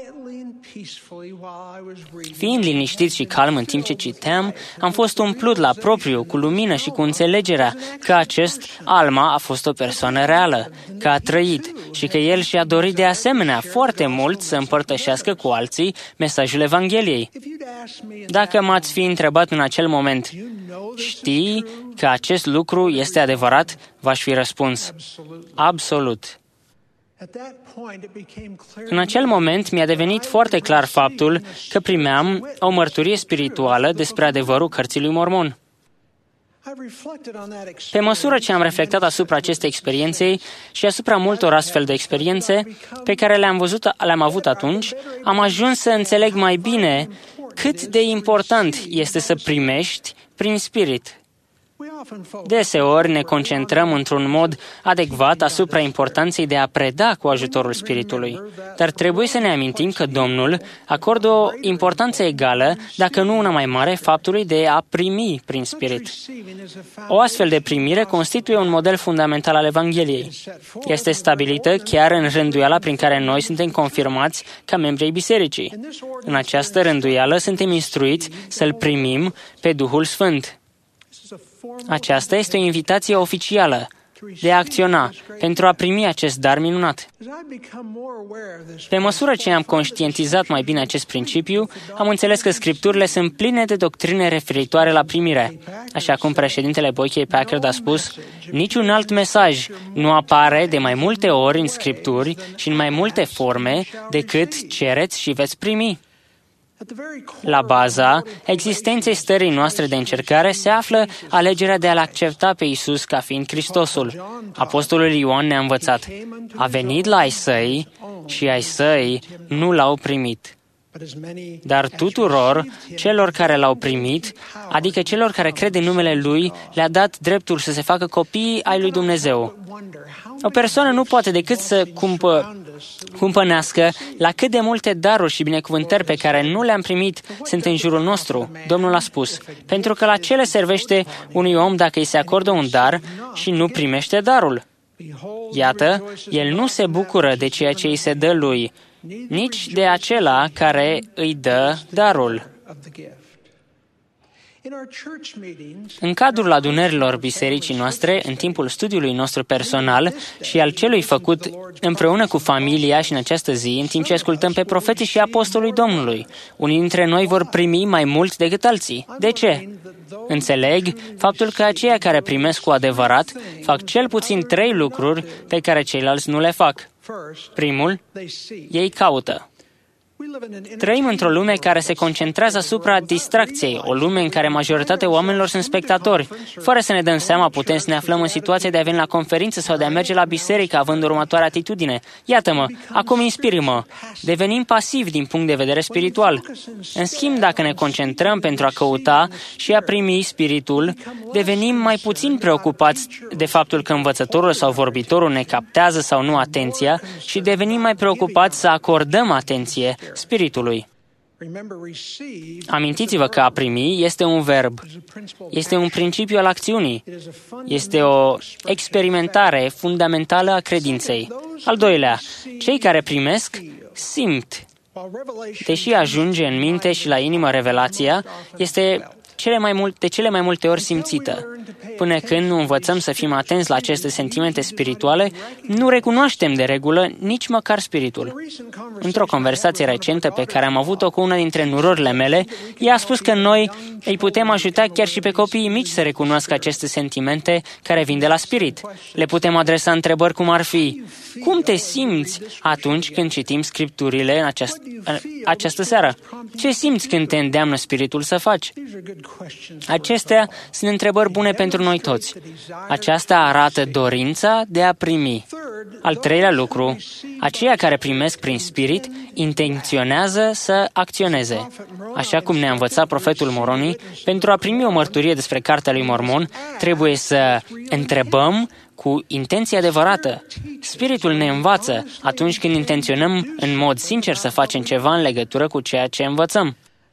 Fiind liniștit și calm în timp ce citeam, am fost umplut la propriu cu lumină și cu înțelegerea că acest Alma a fost o persoană reală, că a trăit și că el și-a dorit de asemenea foarte mult să împărtășească cu alții mesajul Evangheliei. Dacă m-ați fi întrebat în acel moment, știi că acest lucru este adevărat, v-aș fi răspuns, absolut. În acel moment mi-a devenit foarte clar faptul că primeam o mărturie spirituală despre adevărul Cărții lui Mormon. Pe măsură ce am reflectat asupra acestei experiențe și asupra multor astfel de experiențe pe care le-am văzut, le-am avut atunci, am ajuns să înțeleg mai bine cât de important este să primești prin spirit. Deseori ne concentrăm într-un mod adecvat asupra importanței de a preda cu ajutorul Spiritului, dar trebuie să ne amintim că Domnul acordă o importanță egală, dacă nu una mai mare, faptului de a primi prin Spirit. O astfel de primire constituie un model fundamental al Evangheliei. Este stabilită chiar în rânduiala prin care noi suntem confirmați ca membri ai Bisericii. În această rânduială suntem instruiți să-L primim pe Duhul Sfânt. Aceasta este o invitație oficială de a acționa pentru a primi acest dar minunat. Pe măsură ce am conștientizat mai bine acest principiu, am înțeles că Scripturile sunt pline de doctrine referitoare la primire. Așa cum președintele Boichei Packard a spus, niciun alt mesaj nu apare de mai multe ori în Scripturi și în mai multe forme decât cereți și veți primi. La baza existenței stării noastre de încercare se află alegerea de a-L accepta pe Iisus ca fiind Hristosul. Apostolul Ioan ne-a învățat, a venit la ai săi și ai săi nu l-au primit. Dar tuturor celor care l-au primit, adică celor care cred în numele Lui, le-a dat dreptul să se facă copiii ai lui Dumnezeu. O persoană nu poate decât să cumpă, cumpănească la cât de multe daruri și binecuvântări pe care nu le-am primit sunt în jurul nostru. Domnul a spus, pentru că la ce le servește unui om dacă îi se acordă un dar și nu primește darul? Iată, el nu se bucură de ceea ce îi se dă lui, nici de acela care îi dă darul. În cadrul adunărilor bisericii noastre, în timpul studiului nostru personal și al celui făcut împreună cu familia și în această zi, în timp ce ascultăm pe profeții și apostolii Domnului, unii dintre noi vor primi mai mult decât alții. De ce? Înțeleg faptul că aceia care primesc cu adevărat fac cel puțin trei lucruri pe care ceilalți nu le fac. Primul, ei caută. Trăim într-o lume care se concentrează asupra distracției, o lume în care majoritatea oamenilor sunt spectatori. Fără să ne dăm seama, putem să ne aflăm în situația de a veni la conferință sau de a merge la biserică având următoarea atitudine. Iată-mă, acum inspiră-mă. Devenim pasivi din punct de vedere spiritual. În schimb, dacă ne concentrăm pentru a căuta și a primi Spiritul, devenim mai puțin preocupați de faptul că învățătorul sau vorbitorul ne captează sau nu atenția și devenim mai preocupați să acordăm atenție Spiritului. Amintiți-vă că a primi este un verb, este un principiu al acțiunii, este o experimentare fundamentală a credinței. Al doilea, cei care primesc simt. Deși ajunge în minte și la inimă revelația, este cele mai mult, de cele mai multe ori simțită. Până când nu învățăm să fim atenți la aceste sentimente spirituale, nu recunoaștem de regulă nici măcar Spiritul. Într-o conversație recentă pe care am avut-o cu una dintre nurorile mele, ea a spus că noi îi putem ajuta chiar și pe copiii mici să recunoască aceste sentimente care vin de la Spirit. Le putem adresa întrebări cum ar fi: cum te simți atunci când citim Scripturile în această, această seară? Ce simți când te îndeamnă Spiritul să faci? Acestea sunt întrebări bune pentru noi toți. Aceasta arată dorința de a primi. Al treilea lucru, aceia care primesc prin Spirit intenționează să acționeze. Așa cum ne-a învățat profetul Moroni, pentru a primi o mărturie despre Cartea lui Mormon, trebuie să întrebăm cu intenție adevărată. Spiritul ne învață atunci când intenționăm în mod sincer să facem ceva în legătură cu ceea ce învățăm.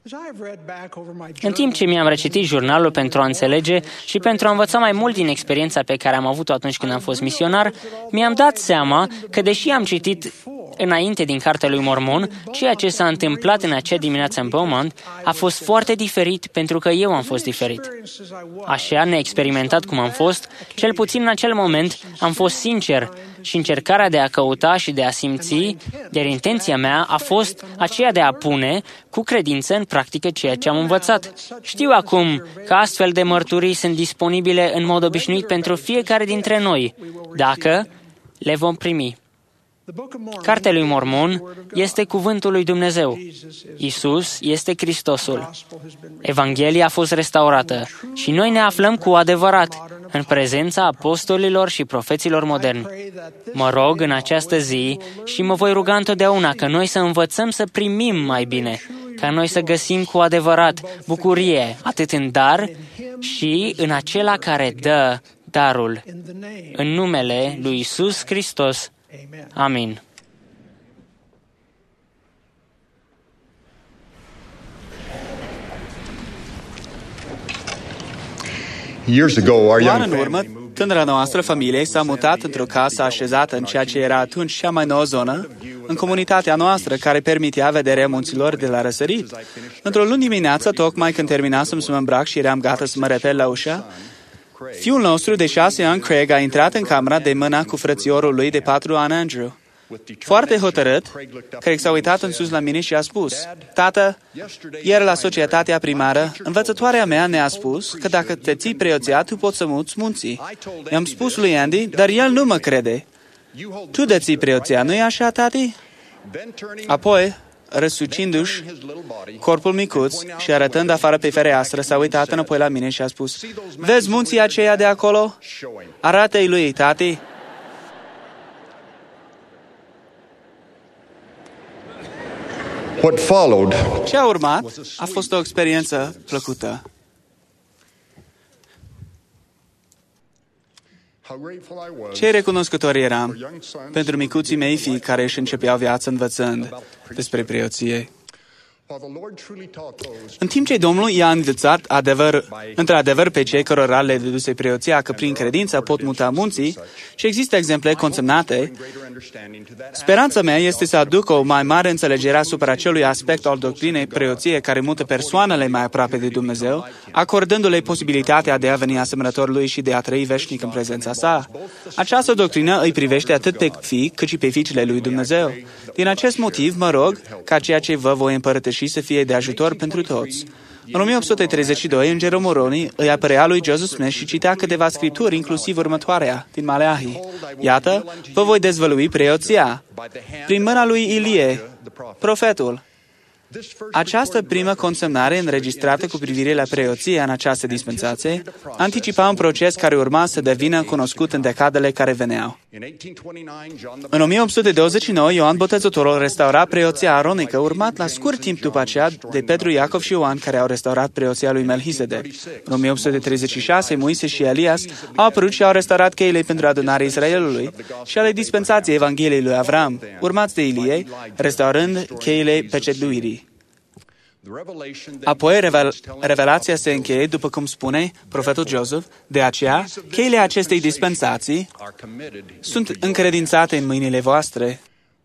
În timp ce mi-am recitit jurnalul pentru a înțelege și pentru a învăța mai mult din experiența pe care am avut-o atunci când am fost misionar, mi-am dat seama că, deși am citit înainte din Cartea lui Mormon, ceea ce s-a întâmplat în acea dimineață în Beaumont a fost foarte diferit pentru că eu am fost diferit. Așa, neexperimentat cum am fost, cel puțin în acel moment am fost sincer și încercarea de a căuta și de a simți, iar intenția mea a fost aceea de a pune cu credință în practică ceea ce am învățat. Știu acum că astfel de mărturii sunt disponibile în mod obișnuit pentru fiecare dintre noi, dacă le vom primi. Cartea lui Mormon este cuvântul lui Dumnezeu. Iisus este Hristosul. Evanghelia a fost restaurată și noi ne aflăm cu adevărat în prezența apostolilor și profeților moderni. Mă rog în această zi și mă voi ruga întotdeauna că noi să învățăm să primim mai bine, ca noi să găsim cu adevărat bucurie atât în dar, și în acela care dă darul. În numele lui Iisus Hristos. Amin. Years ago, our Un young an în urmă, family tânăra noastră familie s-a mutat într-o casă așezată în ceea ce era atunci cea mai nouă zonă, în comunitatea noastră, care permitea vederea munților de la răsărit. Într-o luni dimineață, tocmai când terminasem să mă îmbrac și eram gata să mă repet la ușă, fiul nostru de șase ani, Craig, a intrat în camera de mâna cu frățiorul lui de patru ani, Andrew. Foarte hotărât, Craig s-a uitat în sus la mine și a spus: Tată, ieri la societatea primară, învățătoarea mea ne-a spus că dacă te ții preoția, tu poți să muți munții. I-am spus lui Andy, dar el nu mă crede. Tu deții preoția, nu-i așa, tati? Apoi, răsucindu-și corpul micuț și arătând afară pe fereastră, s-a uitat înapoi la mine și a spus: Vezi munții aceia de acolo? Arată-i lui, tati. What followed Ce a urmat a fost o experiență plăcută. Ce recunoscător eram pentru micuții mei fii care își începeau viața învățând despre preoție. În timp ce Domnul i-a învățat adevăr, într-adevăr pe cei cărora le dăduse preoția că prin credință pot muta munții, și există exemple consemnate, speranța mea este să aducă o mai mare înțelegere asupra acelui aspect al doctrinei preoției care mută persoanele mai aproape de Dumnezeu, acordându-le posibilitatea de a veni asemănător lui și de a trăi veșnic în prezența sa. Această doctrină îi privește atât pe fii cât și pe fiicele lui Dumnezeu. Din acest motiv mă rog ca ceea ce vă voi împărtăși și să fie de ajutor pentru toți. În o mie opt sute treizeci și doi, îngerul Moroni îi apărea lui Joseph Smith și citea câteva scripturi, inclusiv următoarea, din Maleahi. Iată, vă voi dezvălui preoția prin mâna lui Ilie, profetul. Această primă consemnare înregistrată cu privire la preoție în această dispensație anticipa un proces care urma să devină cunoscut în decadele care veneau. În o mie opt sute douăzeci și nouă, Ioan Botezătorul restaura preoția aronică, urmat la scurt timp după aceea de Petru, Iacov și Ioan, care au restaurat preoția lui Melchisedec. În o mie opt sute treizeci și șase, Moise și Elias au apărut și au restaurat cheile pentru adunarea Israelului și ale dispensației Evangheliei lui Avram, urmați de Ilie, restaurând cheile pecetluirii. Apoi, revel, revelația se încheie, după cum spune profetul Joseph, de aceea, cheile acestei dispensații sunt încredințate în mâinile voastre.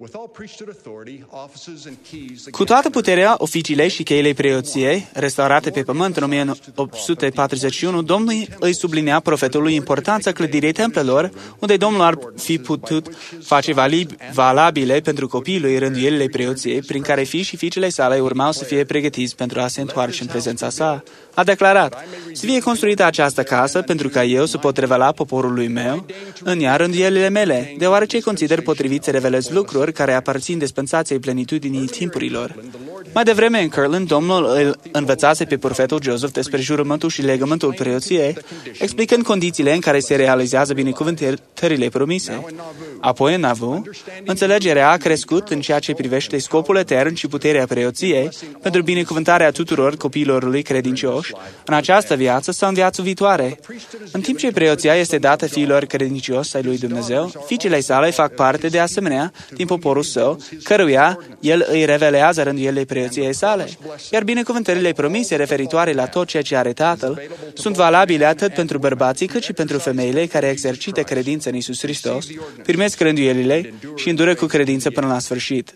Cu toată puterea, oficiile și cheile preoției, restaurate pe pământ în o mie opt sute patruzeci și unu, Domnul îi sublinea profetului importanța clădirii templelor, unde Domnul ar fi putut face valabile pentru copiii lui rânduielile preoției, prin care fii și fiicele sale urmau să fie pregătiți pentru a se întoarce în prezența sa. A declarat: să fie construită această casă pentru ca eu să pot revela poporului meu în ea rânduielile mele, deoarece consider potrivit să revelez lucruri care aparțin dispensației plenitudinii timpurilor. Mai devreme, în Kirtland, Domnul îl învățase pe profetul Joseph despre jurământul și legământul preoției, explicând condițiile în care se realizează binecuvântările promise. Apoi, în Nauvoo, înțelegerea a crescut în ceea ce privește scopul etern și puterea preoției pentru binecuvântarea tuturor copiilor lui credincioși în această viață sau în viața viitoare. În timp ce preoția este dată fiilor credincioși ai lui Dumnezeu, fiicele sale fac parte de asemenea din poporul său, căruia el îi revelează rânduielile preoției sale. Iar binecuvântările promise referitoare la tot ceea ce are Tatăl sunt valabile atât pentru bărbații cât și pentru femeile care exercită credință în Iisus Hristos, primesc rânduielile și îndură cu credință până la sfârșit.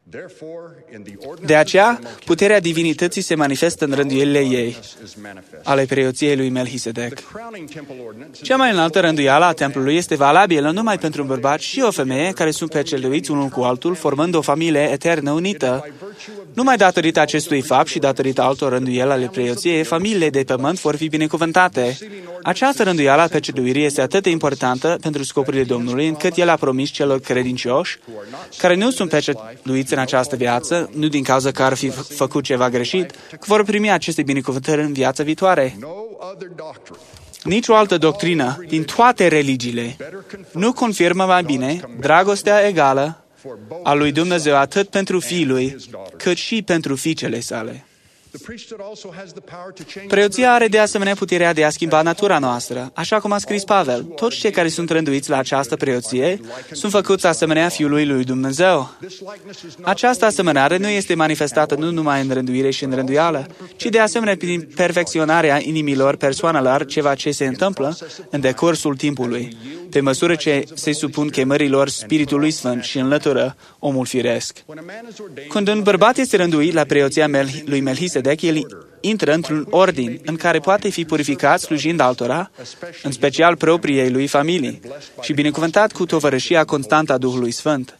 De aceea, puterea divinității se manifestă în rânduielile ei, ale preoției lui Melchisedec. Cea mai înaltă rânduială a templului este valabilă numai pentru un bărbat și o femeie care sunt peceluiți unul cu altul, formând o familie eternă unită. Numai datorită acestui fapt și datorită altor rânduieli ale preoției, familiile de pământ vor fi binecuvântate. Această rânduială a peceluirii este atât de importantă pentru scopurile Domnului, încât El a promis celor credincioși, care nu sunt peceluiți în această viață, nu din cauza că ar fi făcut ceva greșit, că vor primi aceste binecuvântări în viața viitoare. Nici o altă doctrină din toate religiile nu confirmă mai bine dragostea egală a lui Dumnezeu atât pentru Fiul lui, cât și pentru fiicele sale. Preoția are de asemenea puterea de a schimba natura noastră. Așa cum a scris Pavel, toți cei care sunt rânduiți la această preoție sunt făcuți asemenea Fiului lui Dumnezeu. Această asemănare nu este manifestată nu numai în rânduire și în rânduială, ci de asemenea prin perfecționarea inimilor persoanelor, ceva ce se întâmplă în decursul timpului, pe măsură ce se supun chemărilor Spiritului Sfânt și înlătură omul firesc. Când un bărbat este rânduit la preoția lui Melchisedec, el intră într-un ordin în care poate fi purificat slujind altora, în special propriei lui familii, și binecuvântat cu tovărășia constantă a Duhului Sfânt.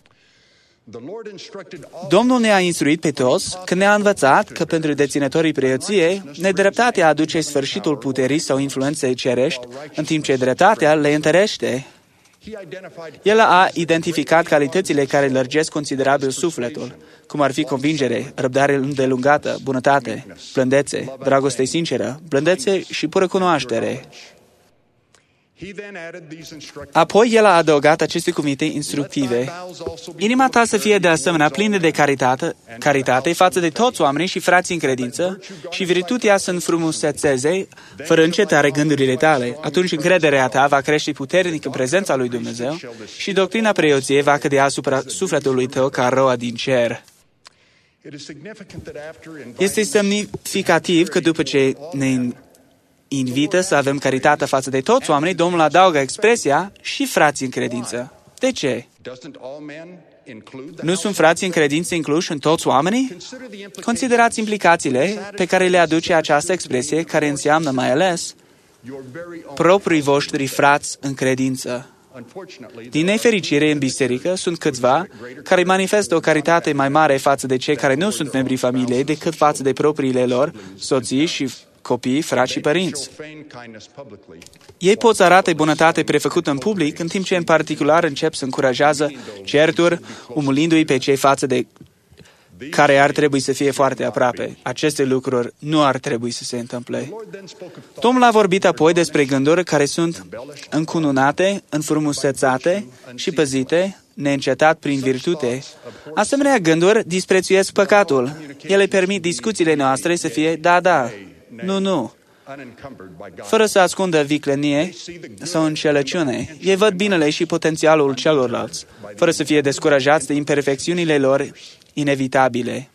Domnul ne-a instruit pe toți când ne-a învățat că pentru deținătorii preoției, nedreptatea aduce sfârșitul puterii sau influenței cerești, în timp ce dreptatea le întărește. El a identificat calitățile care lărgesc considerabil sufletul, cum ar fi convingere, răbdare îndelungată, bunătate, blândețe, dragoste sinceră, blândețe și pură cunoaștere. Apoi el a adăugat aceste cuvinte instructive. Inima ta să fie de asemenea plină de caritate, caritate față de toți oamenii și frații în credință și virtutea să înfrumusețeze fără încetare gândurile tale. Atunci încrederea ta va crește puternic în prezența lui Dumnezeu și doctrina preoției va cădea asupra sufletului tău ca roa din cer. Este semnificativ că după ce ne invită să avem caritate față de toți oamenii, Domnul adaugă expresia și frații în credință. De ce? Nu sunt frații în credință incluși în toți oamenii? Considerați implicațiile pe care le aduce această expresie, care înseamnă mai ales proprii voștri frați în credință. Din nefericire, în biserică sunt câțiva care manifestă o caritate mai mare față de cei care nu sunt membrii familiei decât față de propriile lor soții și copii, frați și părinți. Ei pot să arate bunătate prefăcută în public, în timp ce în particular încep să încurajează certuri, umulindu-i pe cei față de care ar trebui să fie foarte aproape. Aceste lucruri nu ar trebui să se întâmple. Domnul a vorbit apoi despre gânduri care sunt încununate, înfrumusețate și păzite, neîncetat prin virtute. Asemenea gânduri disprețuiesc păcatul. Ele permit discuțiile noastre să fie da, da, nu, nu, fără să ascundă viclenie sau înșelăciune. Ei văd binele și potențialul celorlalți, fără să fie descurajați de imperfecțiunile lor inevitabile.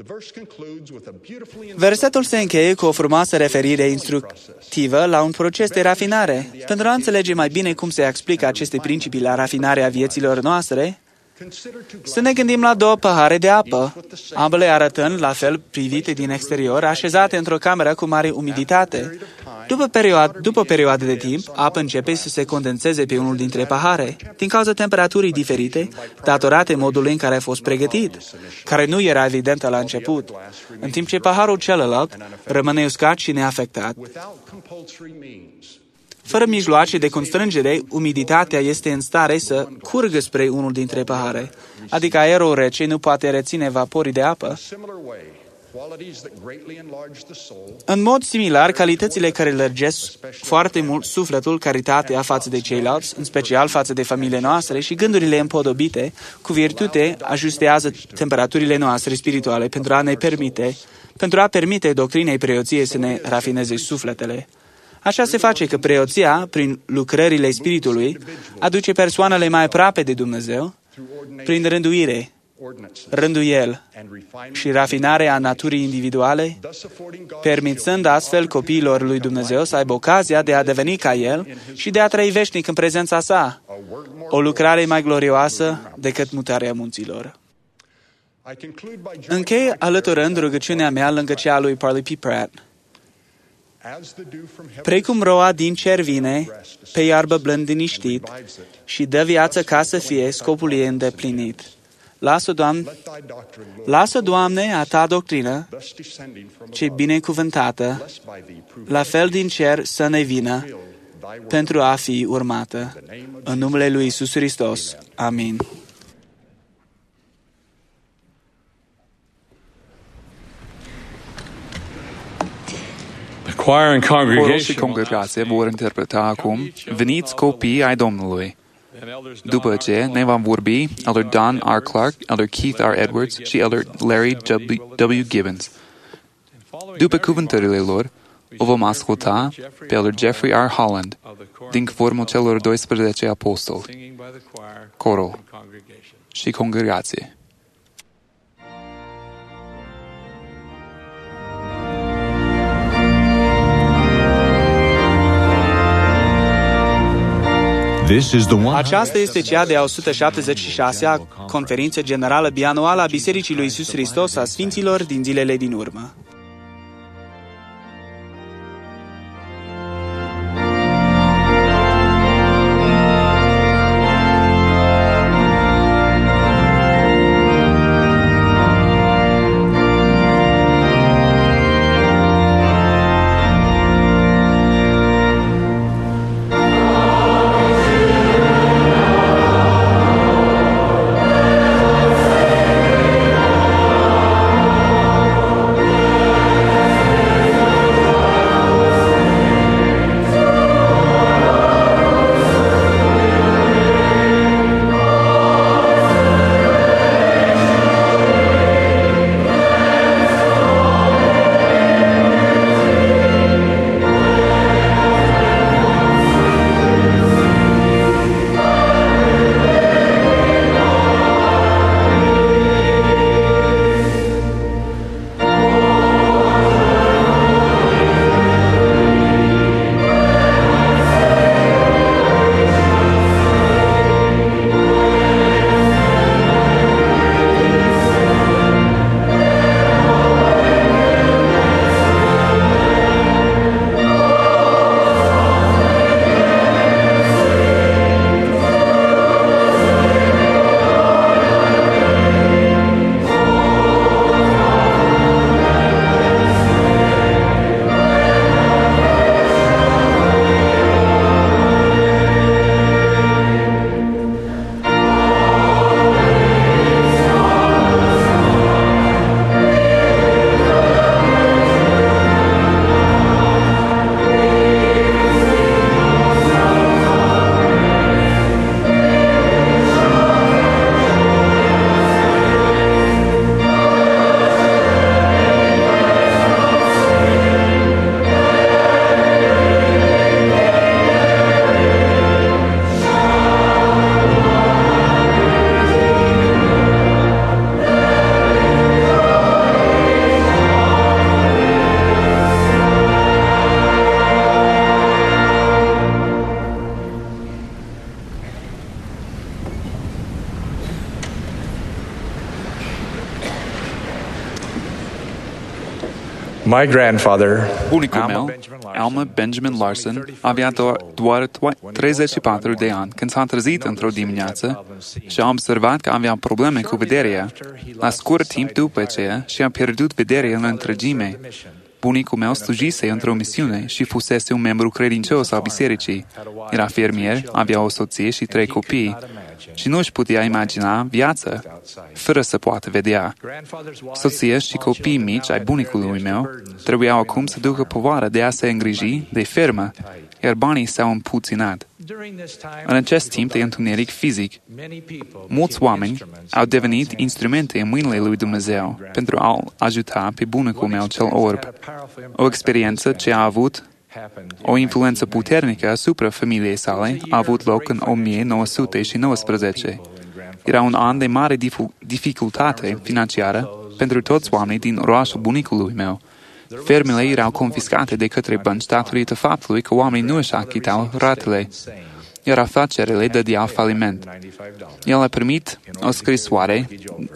Versetul se încheie cu o frumoasă referire instructivă la un proces de rafinare. Pentru a înțelege mai bine cum se explică aceste principii la rafinarea vieților noastre, să ne gândim la două pahare de apă, ambele arătând la fel privite din exterior, așezate într-o cameră cu mare umiditate. După perioadă, după perioadă de timp, apa începe să se condenseze pe unul dintre pahare, din cauza temperaturii diferite, datorate modului în care a fost pregătit, care nu era evidentă la început, în timp ce paharul celălalt rămâne uscat și neafectat. Fără mijloace de constrângere, umiditatea este în stare să curgă spre unul dintre pahare, adică aerul rece nu poate reține vaporii de apă. În mod similar, calitățile care lărgesc foarte mult sufletul, caritatea față de ceilalți, în special față de familiile noastre, și gândurile împodobite, cu virtute, ajustează temperaturile noastre spirituale pentru a ne permite, pentru a permite doctrinei preoției să ne rafineze sufletele. Așa se face că preoția, prin lucrările Spiritului, aduce persoanele mai aproape de Dumnezeu, prin rânduire, rânduiel și rafinarea naturii individuale, permițând astfel copiilor lui Dumnezeu să aibă ocazia de a deveni ca El și de a trăi veșnic în prezența sa, o lucrare mai glorioasă decât mutarea munților. Închei alăturând rugăciunea mea lângă cea a lui Parley P. Pratt. Precum roa din cer vine, pe iarbă blând liniștit, și dă viață ca să fie scopul ei îndeplinit. Lasă, Doamne, lasă, Doamne, a Ta doctrină, ce binecuvântată, la fel din cer să ne vină, pentru a fi urmată. În numele lui Iisus Hristos. Amin. Corul și congregația vor interpreta acum Veniți copii ai Domnului. După ce ne vom vorbi Elder Don R. Clark, Elder Keith R. Edwards și Elder Larry W. Gibbons. După cuvântările lor, o vom asculta pe al lui Jeffrey R. Holland, din formul celor doisprezece apostoli, corul și congregație. This is the one. Aceasta este cea de-a o sută șaptezeci și șasea conferință generală bianuală a Bisericii lui Iisus Hristos a Sfinților din zilele din urmă. My grandfather, Bunicul meu, Alma Benjamin Larson, avea doar, doar treizeci și patru de ani când s-a trezit într-o dimineață și a observat că avea probleme cu vederea. La scurt timp după aceea și-a pierdut vederea în întregime. Bunicul meu slujise într-o misiune și fusese un membru credincios al bisericii. Era fermier, avea o soție și trei copii și nu își putea imagina viața fără să poată vedea. Soția și copiii mici ai bunicului meu trebuiau acum să ducă povara de a se îngriji de fermă, iar banii s-au împuținat. În acest timp de întuneric fizic, mulți oameni au devenit instrumente în mâinile lui Dumnezeu pentru a-l ajuta pe bunicul meu cel orb. O experiență ce a avut o influență puternică asupra familiei sale a avut loc în o mie nouă sute nouăsprezece. Era un an de mare dificultate financiară pentru toți oamenii din orașul bunicului meu. Fermele erau confiscate de către bănci datorită faptului că oamenii nu își achitau ratele, iar afacerile dădeau faliment. El a primit o scrisoare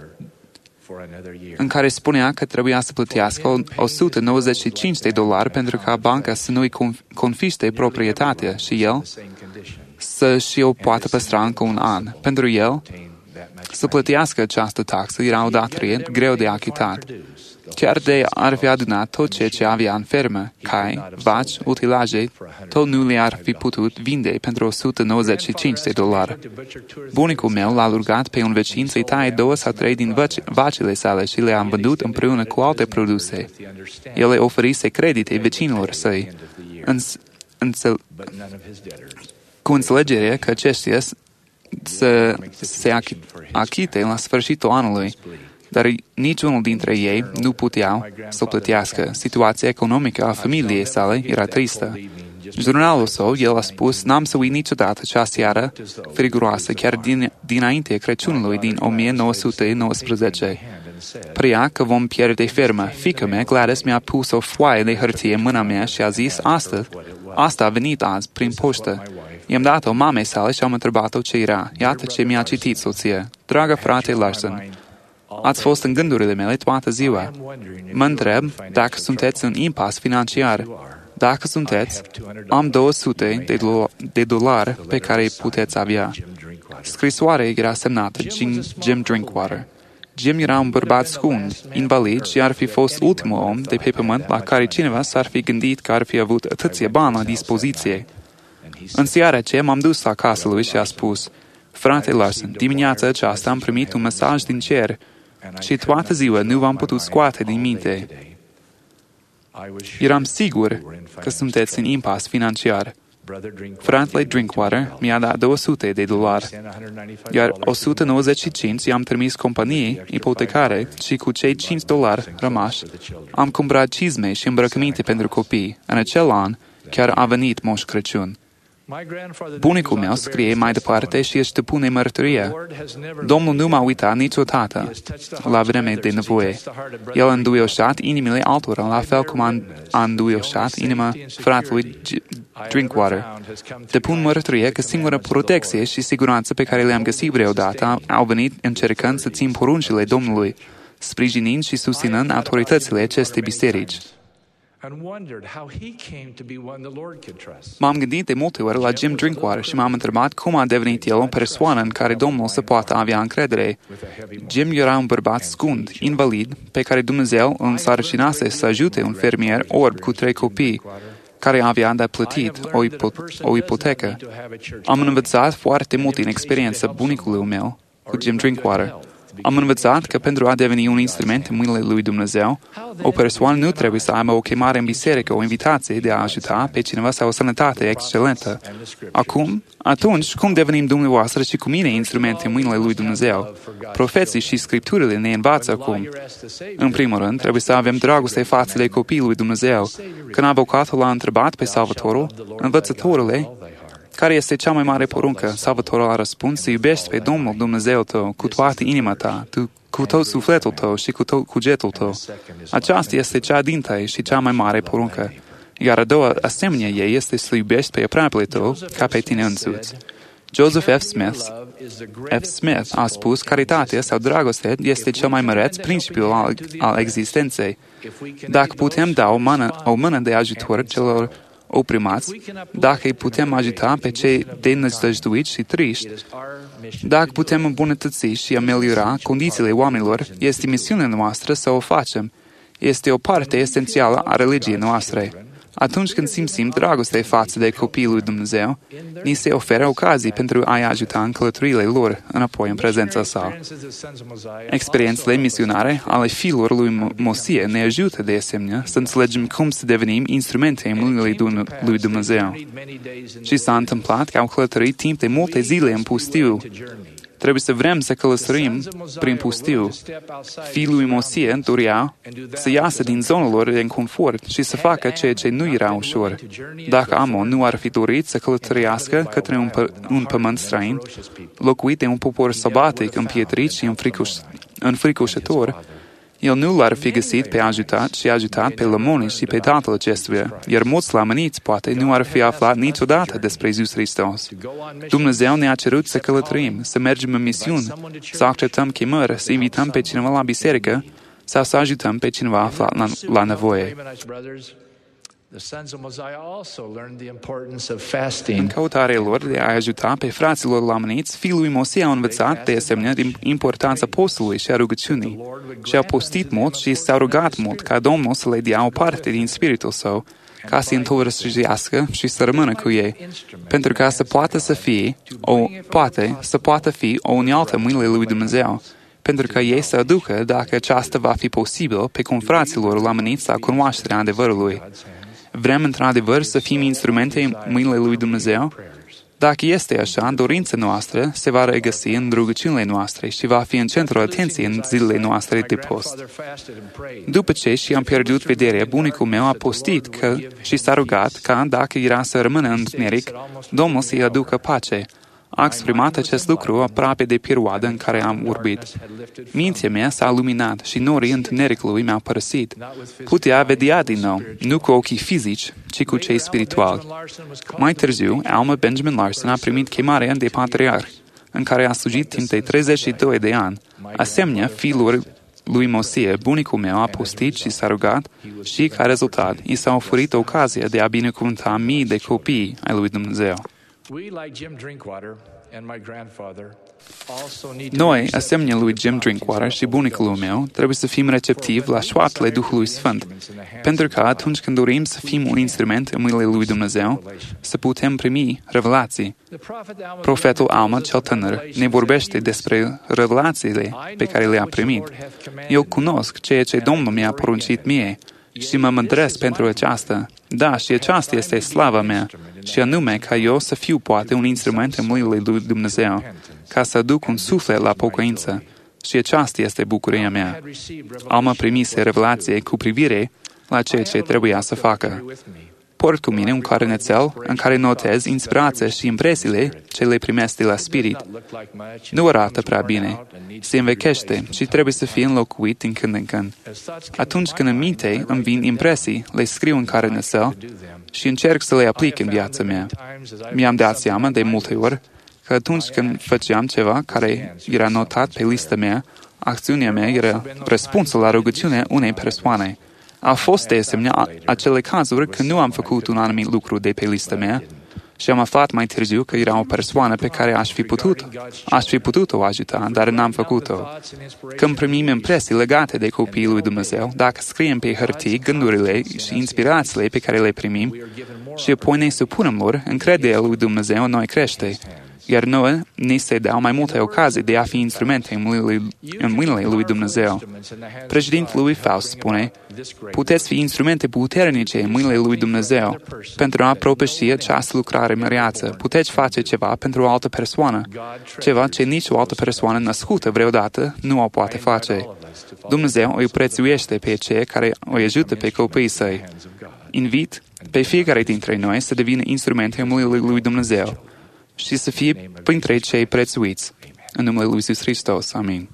în care spunea că trebuia să plătească o sută nouăzeci și cinci de dolari pentru ca banca să nu-i confisce proprietatea și el să și o poată păstra încă un an. Pentru el, să plătească această taxă era o datorie greu de achitat. Chiar de ar fi adunat tot ceea ce avea în fermă, cai, vaci, utilaje, tot nu le-ar fi putut vinde pentru o sută nouăzeci și cinci de dolari. Bunicul meu l-a rugat pe un vecin să-i taie două sau trei din vaci, vacile sale și le-a vândut împreună cu alte produse. El le oferise credite vecinilor săi, îns, însel, cu înțelegerea că aceștia să se achite la sfârșitul anului. dar niciunul dintre ei nu puteau să plătească. Situația economică a familiei sale era tristă. În jurnalul său, el a spus: "N-am să uit niciodată cea seară friguroasă, chiar din, dinainte Crăciunului din o mie nouă sute nouăsprezece. Părea că vom pierde ferma. Fiica mea, Gladys, mi-a pus o foaie de hârtie în mâna mea și a zis: Asta, asta a venit azi, prin poștă. I-am dat-o mamei sale și am întrebat-o ce era. Iată ce mi-a citit soția. Dragă frate Larson, ați fost în gândurile mele toată ziua. Mă întreb dacă sunteți în impas financiar. Dacă sunteți, am două sute de, do- de dolari pe care îi puteți avea." Scrisoarea era semnată Jim, Jim Drinkwater. Jim era un bărbat scund, invalid și ar fi fost ultimul om de pe pământ la care cineva s-ar fi gândit că ar fi avut atâția bani la dispoziție. În seara aceea m-am dus la casa lui și a spus: "Frate Larson, dimineața aceasta am primit un mesaj din cer și toată ziua nu v-am putut scoate din minte. Eram sigur că sunteți în impas financiar. Fratele Drinkwater mi-a dat două sute de dolari, iar o sută nouăzeci și cinci i-am trimis companiei ipotecare și cu cei cinci dolari rămași am cumpărat cizme și îmbrăcăminte pentru copii. În acel an chiar a venit Moș Crăciun." Bunicul meu scrie mai departe și își depune mărturia: "Domnul nu m-a uitat niciodată la vreme de nevoie. El a înduioșat inimile altora, la fel cum a, a înduioșat inima fratelui Drinkwater. Depun mărturie că singura protecție și siguranță pe care le-am găsit vreodată au venit încercând să țin poruncile Domnului, sprijinind și susținând autoritățile acestei biserici." M-am gândit de multe ori la Jim Drinkwater și m-am întrebat cum a devenit el o persoană în care Domnul să poată avea încredere. Jim era un bărbat scund, invalid, pe care Dumnezeu îl însărcinase să ajute un fermier orb cu trei copii, care avea de plătit o, ipo- o ipotecă. Am învățat foarte mult din experiența bunicului meu cu Jim Drinkwater. Am învățat că pentru a deveni un instrument în mâinile lui Dumnezeu, o persoană nu trebuie să aibă o chemare în biserică, o invitație de a ajuta pe cineva sau o sănătate excelentă. Acum, atunci, cum devenim dumneavoastră și cu mine instrumente în mâinile lui Dumnezeu? Profeții și Scripturile ne învață acum. În primul rând, trebuie să avem dragoste față de copiii lui Dumnezeu. Când avocatul l-a întrebat pe Salvatorul: "Învățătorule, care este cea mai mare poruncă?" Salvatorul a răspuns: "Să iubești pe Domnul Dumnezeu tău cu toată inima ta, tu, cu tot sufletul tău și cu tot cugetul tău. Aceasta este cea dintâi și cea mai mare poruncă. Iar a doua asemenea ei este să iubești pe aproapele tău ca pe tine însuți." Joseph F. Smith, F. Smith a spus: "Caritatea sau dragostea este cel mai măreț principiu al, al existenței. Dacă putem da o mână, o mână de ajutor celor oprimați, dacă îi putem ajuta pe cei denăzdăjduiți și triști, dacă putem îmbunătăți și ameliora condițiile oamenilor, este misiunea noastră să o facem. Este o parte esențială a religiei noastre. Atunci când simțim dragoste față de copiii lui Dumnezeu, ni se oferă ocazii pentru a-i ajuta în călătoriile lor înapoi în prezența sa. Experiențele misionare ale fiilor lui Mosie ne ajută de asemenea să înțelegem cum să devenim instrumente în mâinile lui Dumnezeu. Și s-a întâmplat că au călătorit timp de multe zile în pustiu. Trebuie să vrem să călătorim prin pustiu. Fiii lui Mosie doreau să iasă din zona lor de confort și să facă ceea ce nu era ușor. Dacă Amon nu ar fi dorit să călătorească către un, pă- un pământ străin, locuit de un popor sălbatic, împietrit și înfricoș- înfricoșător, el nu l-ar fi găsit pe ajutat și ajutat pe lămonii și pe tatăl acestuia, iar mulți lamăniți poate nu ar fi aflat niciodată despre Iisus Hristos. Dumnezeu ne-a cerut să călătorim, să mergem în misiuni, să acceptăm chemări, să invităm pe cineva la biserică sau să ajutăm pe cineva aflat la, la nevoie. În căutarea lor de a ajuta pe fraților lamăniți, fiul lui Mosie a învățat de asemenea din importanța postului și a rugăciunii și a postit mult și s-a rugat mult ca Domnul să le dea o parte din spiritul său ca să întovărășească și să rămână cu ei, pentru ca să poată să fie, o, poate, să poată fi o unealtă în mâinile lui Dumnezeu, pentru că ei să aducă, dacă aceasta va fi posibil, pe confraților lamăniți la cunoașterea adevărului. Vrem într-adevăr să fim instrumente în mâinile lui Dumnezeu? Dacă este așa, dorința noastră se va regăsi în rugăciunile noastre și va fi în centrul atenției în zilele noastre de post. După ce și am pierdut vederea, bunicul meu a postit că, și s-a rugat ca, dacă era să rămână în întuneric, Domnul să-i aducă pace. A exprimat acest lucru aproape de perioada în care am vorbit. Mintea mea s-a luminat și norii întunericului mi-au părăsit. Putea vedea din nou, nu cu ochii fizici, ci cu cei spirituali. Mai târziu, Alma Benjamin Larson a primit chemarea de patriarh, în care a slujit timp de treizeci și doi de ani. Asemenea, fiilor lui Mosie, bunicul meu a postit și s-a rugat și, ca rezultat, i s-a oferit ocazia de a binecuvânta mii de copii ai lui Dumnezeu. Noi, asemenea lui Jim Drinkwater și bunicul meu, trebuie să fim receptivi la șoaptele Duhului Sfânt, pentru că atunci când dorim să fim un instrument în mâinile lui Dumnezeu, să putem primi revelații. Profetul Alma, cel tânăr, ne vorbește despre revelațiile pe care le-a primit. Eu cunosc ceea ce Domnul mi-a poruncit mie și mă mândresc pentru aceasta. Da, și aceasta este slava mea, și anume ca eu să fiu poate un instrument în mâinile lui Dumnezeu, ca să aduc un suflet la pocăință. Și aceasta este bucuria mea. Alma primise revelație cu privire la ceea ce trebuia să facă. Port cu mine un carnețel în care notez inspirația și impresiile ce le primesc de la Spirit. Nu arată prea bine, se învechește și trebuie să fie înlocuit din când în când. Atunci când în minte îmi vin impresii, le scriu în carnețel și încerc să le aplic în viața mea. Mi-am dat seama de multe ori că atunci când făceam ceva care era notat pe lista mea, acțiunea mea era răspunsul la rugăciunea unei persoane. Au fost de asemenea acele cazuri când nu am făcut un anumit lucru de pe lista mea și am aflat mai târziu că era o persoană pe care aș fi putut, aș fi putut-o ajuta, dar n-am făcut-o. Când primim impresii legate de copiii lui Dumnezeu, dacă scriem pe hârtii gândurile și inspirațiile pe care le primim și apoi ne supunem lor, încrederea lui Dumnezeu în noi crește. Iar noi ni se dau mai multe ocazii de a fi instrumente în mâinile, în mâinile lui Dumnezeu. Președintele lui Faust spune, puteți fi instrumente puternice în mâinile lui Dumnezeu pentru a propăși această lucrare măreață. Puteți face ceva pentru o altă persoană, ceva ce nici o altă persoană născută vreodată nu o poate face. Dumnezeu îi prețuiește pe cei care îi ajută pe copiii săi. Invit pe fiecare dintre noi să devină instrumente în mâinile lui Dumnezeu și să fie printre cei prețuiți. În numele lui Iisus Hristos. Amin.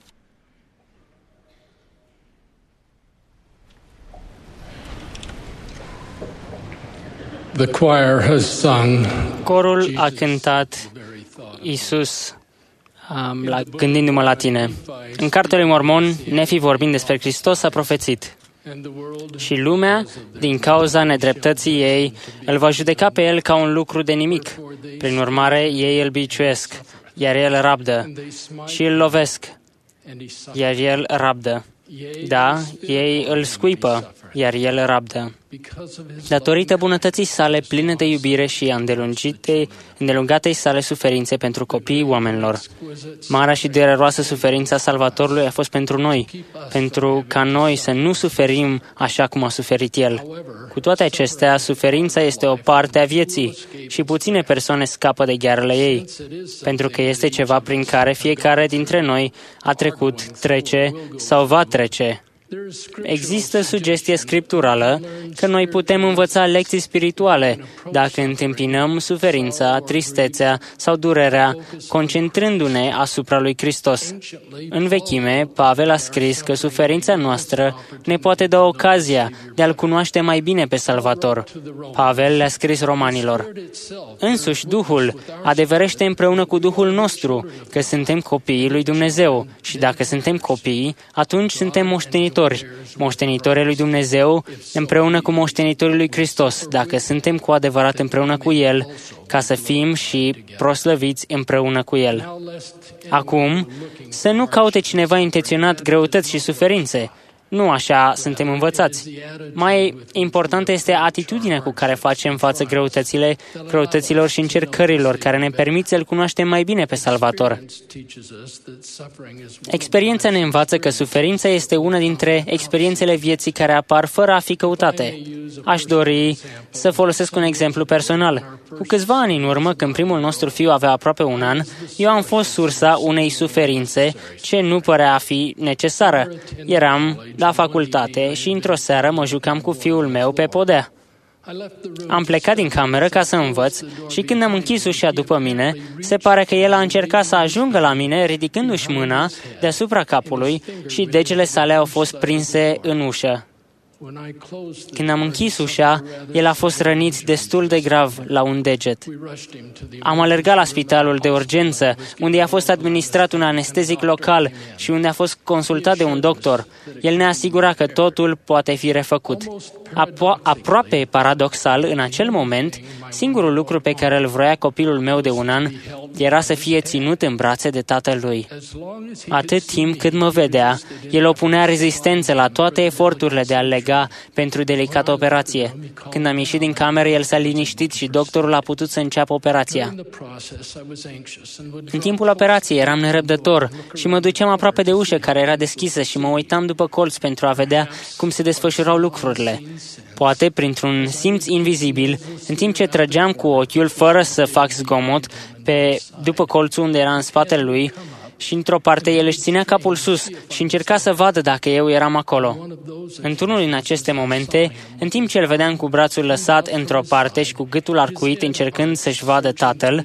The choir has sung. Corul a cântat Iisus, um, la, gândindu-mă la tine. În cartea lui Mormon, Nefi, vorbind despre Hristos, a profețit. Și lumea, din cauza nedreptății ei, îl va judeca pe el ca un lucru de nimic. Prin urmare, ei îl biciuiesc, iar el rabdă. Și îl lovesc, iar el rabdă. Da, ei îl scuipă, iar el rabdă. Datorită bunătății sale pline de iubire și a îndelungatei sale suferințe pentru copiii oamenilor. Marea și dureroasă suferința Salvatorului a fost pentru noi, pentru ca noi să nu suferim așa cum a suferit El. Cu toate acestea, suferința este o parte a vieții și puține persoane scapă de ghearele ei, pentru că este ceva prin care fiecare dintre noi a trecut, trece sau va trece. Există sugestie scripturală că noi putem învăța lecții spirituale dacă întâmpinăm suferința, tristețea sau durerea, concentrându-ne asupra lui Hristos. În vechime, Pavel a scris că suferința noastră ne poate da ocazia de a-L cunoaște mai bine pe Salvator. Pavel le-a scris romanilor: însuși Duhul adeverește împreună cu Duhul nostru că suntem copiii lui Dumnezeu și dacă suntem copii, atunci suntem moștenitori. Moștenitorii lui Dumnezeu împreună cu moștenitorii lui Hristos, dacă suntem cu adevărat împreună cu El, ca să fim și proslăviți împreună cu El. Acum, să nu caute cineva intenționat greutăți și suferințe. Nu așa suntem învățați. Mai importantă este atitudinea cu care facem față greutățile, greutăților și încercărilor care ne permit să-L cunoaștem mai bine pe Salvator. Experiența ne învață că suferința este una dintre experiențele vieții care apar fără a fi căutate. Aș dori să folosesc un exemplu personal. Cu câțiva ani în urmă, când primul nostru fiu avea aproape un an, eu am fost sursa unei suferințe ce nu părea a fi necesară. Eram la facultate și într-o seară mă jucam cu fiul meu pe podea. Am plecat din cameră ca să învăț și când am închis ușa după mine, se pare că el a încercat să ajungă la mine ridicându-și mâna deasupra capului și degetele sale au fost prinse în ușă. Când am închis ușa, el a fost rănit destul de grav la un deget. Am alergat la spitalul de urgență, unde i-a fost administrat un anestezic local și unde a fost consultat de un doctor. El ne asigura că totul poate fi refăcut. Apo- aproape paradoxal, în acel moment, singurul lucru pe care îl vroia copilul meu de un an era să fie ținut în brațe de tatălui. Atât timp cât mă vedea, el opunea rezistență la toate eforturile de a lega pentru delicată operație. Când am ieșit din cameră, el s-a liniștit și doctorul a putut să înceapă operația. În timpul operației eram nerăbdător și mă duceam aproape de ușă care era deschisă și mă uitam după colț pentru a vedea cum se desfășurau lucrurile. Poate, printr-un simț invizibil, în timp ce trăgeam cu ochiul fără să fac zgomot pe după colțul unde era în spatele lui, și într-o parte el își ținea capul sus și încerca să vadă dacă eu eram acolo. Într-unul din aceste momente, în timp ce îl vedeam cu brațul lăsat într-o parte și cu gâtul arcuit încercând să-și vadă tatăl,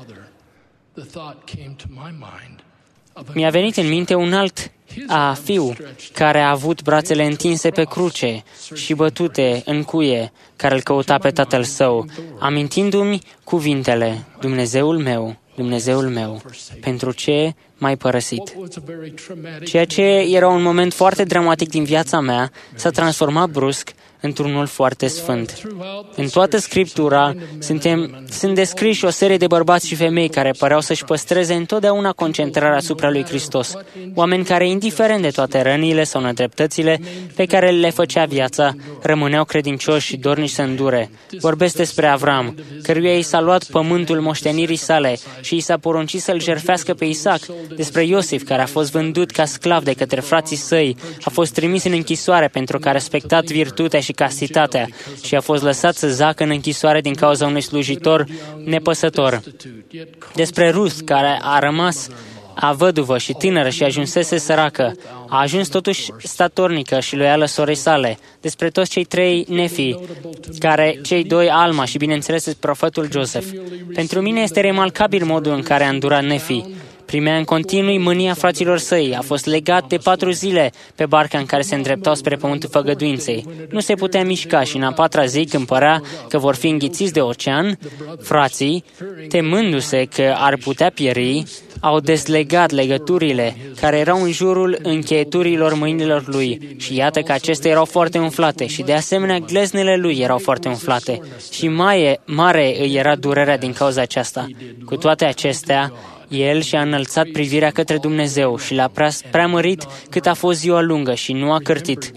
mi-a venit în minte un alt a fiu care a avut brațele întinse pe cruce și bătute în cuie, care îl căuta pe tatăl său, amintindu-mi cuvintele: Dumnezeul meu, Dumnezeul meu, pentru ce m-ai părăsit? Ceea ce era un moment foarte dramatic din viața mea s-a transformat brusc într-unul foarte sfânt. În toată Scriptura suntem, sunt descriși o serie de bărbați și femei care păreau să-și păstreze întotdeauna concentrarea asupra lui Hristos. Oameni care, indiferent de toate rănile sau nedreptățile pe care le făcea viața, rămâneau credincioși și dornici să îndure. Vorbesc despre Avram, căruia i s-a luat pământul moștenirii sale și i s-a poruncit să-l jertfească pe Isaac, despre Iosif, care a fost vândut ca sclav de către frații săi, a fost trimis în închisoare pentru că a respectat virtutea și castitatea și a fost lăsat să zacă în închisoare din cauza unui slujitor nepăsător. Despre Ruth, care a rămas a văduvă și tânără și ajunsese săracă, a ajuns totuși statornică și loială sorei sale. Despre toți cei trei nefii, care, cei doi Alma și, bineînțeles, profetul Joseph. Pentru mine este remarcabil modul în care a îndurat nefii. Primea în continuu mânia fraților săi, a fost legat de patru zile pe barca în care se îndreptau spre pământul făgăduinței. Nu se putea mișca și în a patra zi, când părea că vor fi înghițiți de ocean, frații, temându-se că ar putea pieri, au dezlegat legăturile care erau în jurul încheieturilor mâinilor lui și iată că acestea erau foarte umflate și de asemenea gleznele lui erau foarte umflate și mai mare îi era durerea din cauza aceasta. Cu toate acestea, el și-a înălțat privirea către Dumnezeu și l-a preamărit cât a fost ziua lungă și nu a cârtit.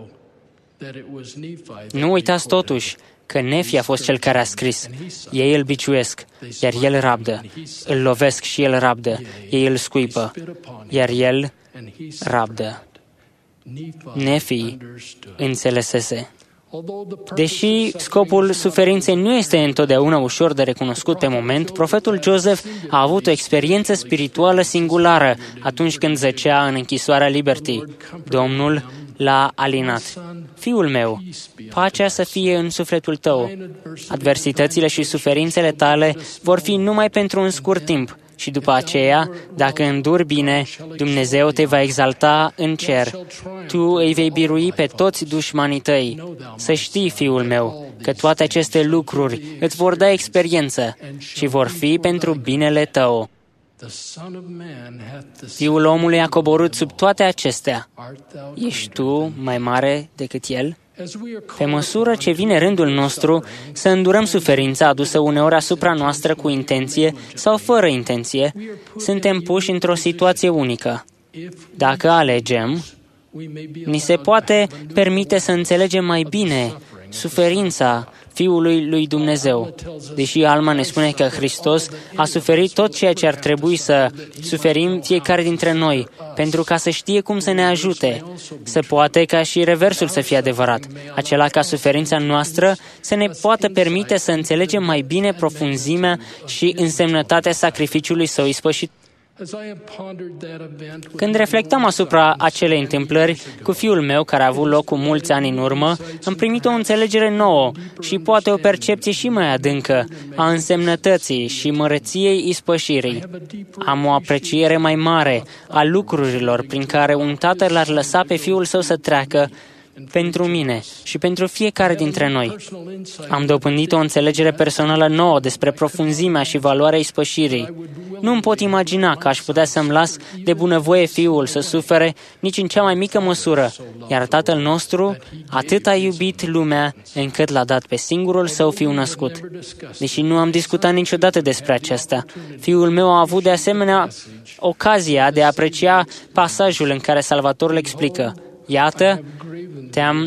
Nu uitați totuși că Nefi a fost cel care a scris: ei îl biciuiesc, iar el rabdă, îl lovesc și el rabdă, ei îl scuipă, iar el rabdă. Nefi înțelesese. Deși scopul suferinței nu este întotdeauna ușor de recunoscut pe moment, profetul Joseph a avut o experiență spirituală singulară atunci când zăcea în închisoarea Liberty. Domnul l-a alinat. Fiul meu, pacea să fie în sufletul tău. Adversitățile și suferințele tale vor fi numai pentru un scurt timp. Și după aceea, dacă înduri bine, Dumnezeu te va exalta în cer. Tu îi vei birui pe toți dușmanii tăi. Să știi, fiul meu, că toate aceste lucruri îți vor da experiență și vor fi pentru binele tău. Fiul omului a coborât sub toate acestea. Ești tu mai mare decât el? Pe măsură ce vine rândul nostru să îndurăm suferința adusă uneori asupra noastră cu intenție sau fără intenție, suntem puși într-o situație unică. Dacă alegem, Ni se poate permite să înțelegem mai bine suferința Fiului lui Dumnezeu. Deși Alma ne spune că Hristos a suferit tot ceea ce ar trebui să suferim fiecare dintre noi, pentru ca să știe cum să ne ajute. Se poate ca și reversul să fie adevărat, acela ca suferința noastră să ne poată permite să înțelegem mai bine profunzimea și însemnătatea sacrificiului Său ispășit. Când reflectam asupra acelei întâmplări cu fiul meu, care a avut loc cu mulți ani în urmă, am primit o înțelegere nouă și poate o percepție și mai adâncă a însemnătății și măreției ispășirii. Am o apreciere mai mare a lucrurilor prin care un tată l-ar lăsa pe fiul său să treacă pentru mine și pentru fiecare dintre noi. Am dobândit o înțelegere personală nouă despre profunzimea și valoarea ispășirii. Nu îmi pot imagina că aș putea să-mi las de bunăvoie fiul să sufere nici în cea mai mică măsură, iar Tatăl nostru atât a iubit lumea încât l-a dat pe singurul său fiu născut. Deși nu am discutat niciodată despre acesta, fiul meu a avut de asemenea ocazia de a aprecia pasajul în care Salvatorul explică: iată, te-am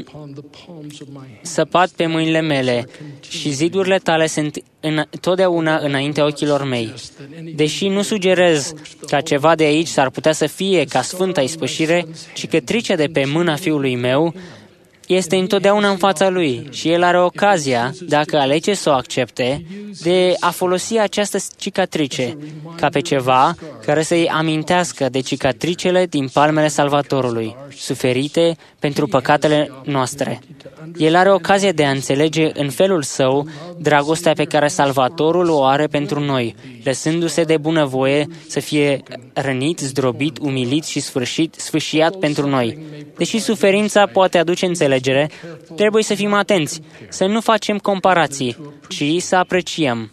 săpat pe mâinile mele și zidurile tale sunt în, totdeauna înaintea ochilor mei. Deși nu sugerez ca ceva de aici s-ar putea să fie ca sfânta ispășire, ci că tricea de pe mâna fiului meu este întotdeauna în fața lui și el are ocazia, dacă alege să o accepte, de a folosi această cicatrice ca pe ceva care să-i amintească de cicatricele din palmele Salvatorului, suferite pentru păcatele noastre. El are ocazia de a înțelege în felul său dragostea pe care Salvatorul o are pentru noi, lăsându-se de bunăvoie să fie rănit, zdrobit, umilit și sfârșit, sfâșiat pentru noi. Deși suferința poate aduce înțelegere, trebuie să fim atenți, să nu facem comparații, ci să apreciem.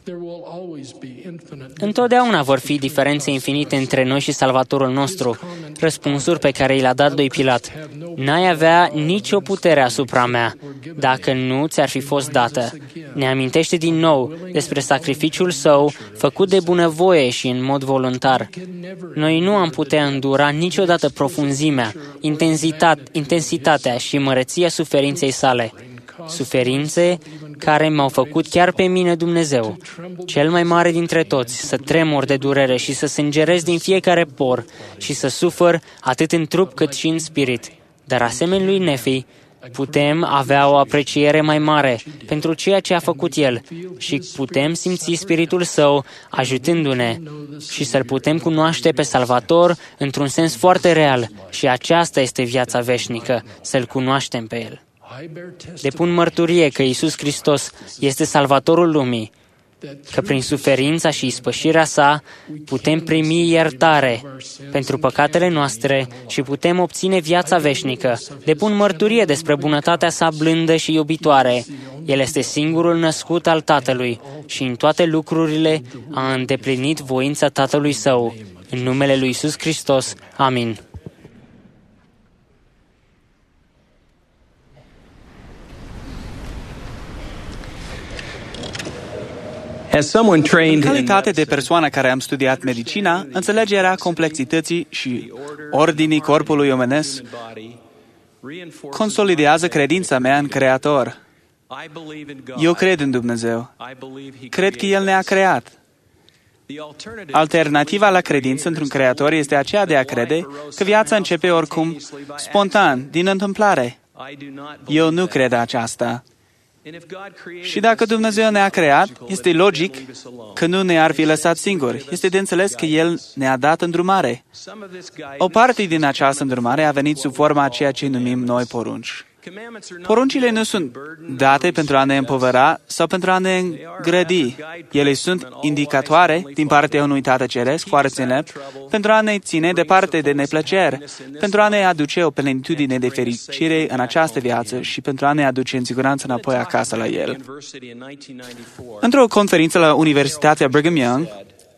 Întotdeauna vor fi diferențe infinite între noi și Salvatorul nostru, răspunsuri pe care i le-a dat lui Pilat. N-ai avea nicio putere asupra mea, dacă nu ți-ar fi fost dată. Ne amintește din nou despre sacrificiul său, făcut de bunăvoie și în mod voluntar. Noi nu am putea îndura niciodată profunzimea, intensitatea și măreția suferinței sale. Suferințe care m-au făcut chiar pe mine Dumnezeu, cel mai mare dintre toți, să tremur de durere și să sângerez din fiecare por și să sufăr atât în trup cât și în spirit. Dar asemenea lui Nefi, putem avea o apreciere mai mare pentru ceea ce a făcut El și putem simți Spiritul Său ajutându-ne și să-L putem cunoaște pe Salvator într-un sens foarte real și aceasta este viața veșnică, să-L cunoaștem pe El. Depun mărturie că Iisus Hristos este Salvatorul lumii, că prin suferința și ispășirea sa putem primi iertare pentru păcatele noastre și putem obține viața veșnică. Depun mărturie despre bunătatea sa blândă și iubitoare. El este singurul născut al Tatălui și în toate lucrurile a îndeplinit voința Tatălui Său. În numele lui Iisus Hristos. Amin. În calitate de persoană care am studiat medicina, înțelegerea complexității și ordinii corpului omenesc consolidează credința mea în Creator. Eu cred în Dumnezeu. Cred că El ne-a creat. Alternativa la credință într-un Creator este aceea de a crede că viața începe oricum, spontan, din întâmplare. Eu nu cred aceasta. Și dacă Dumnezeu ne-a creat, este logic că nu ne-ar fi lăsat singuri. Este de înțeles că El ne-a dat îndrumare. O parte din această îndrumare a venit sub forma a ceea ce numim noi porunci. Poruncile nu sunt date pentru a ne împovăra sau pentru a ne îngrădi. Ele sunt indicatoare din partea unui Tată Ceresc foarte înțelept pentru a ne ține departe de neplăceri, pentru a ne aduce o plenitudine de fericire în această viață și pentru a ne aduce în siguranță înapoi acasă la El. Într-o conferință la Universitatea Brigham Young,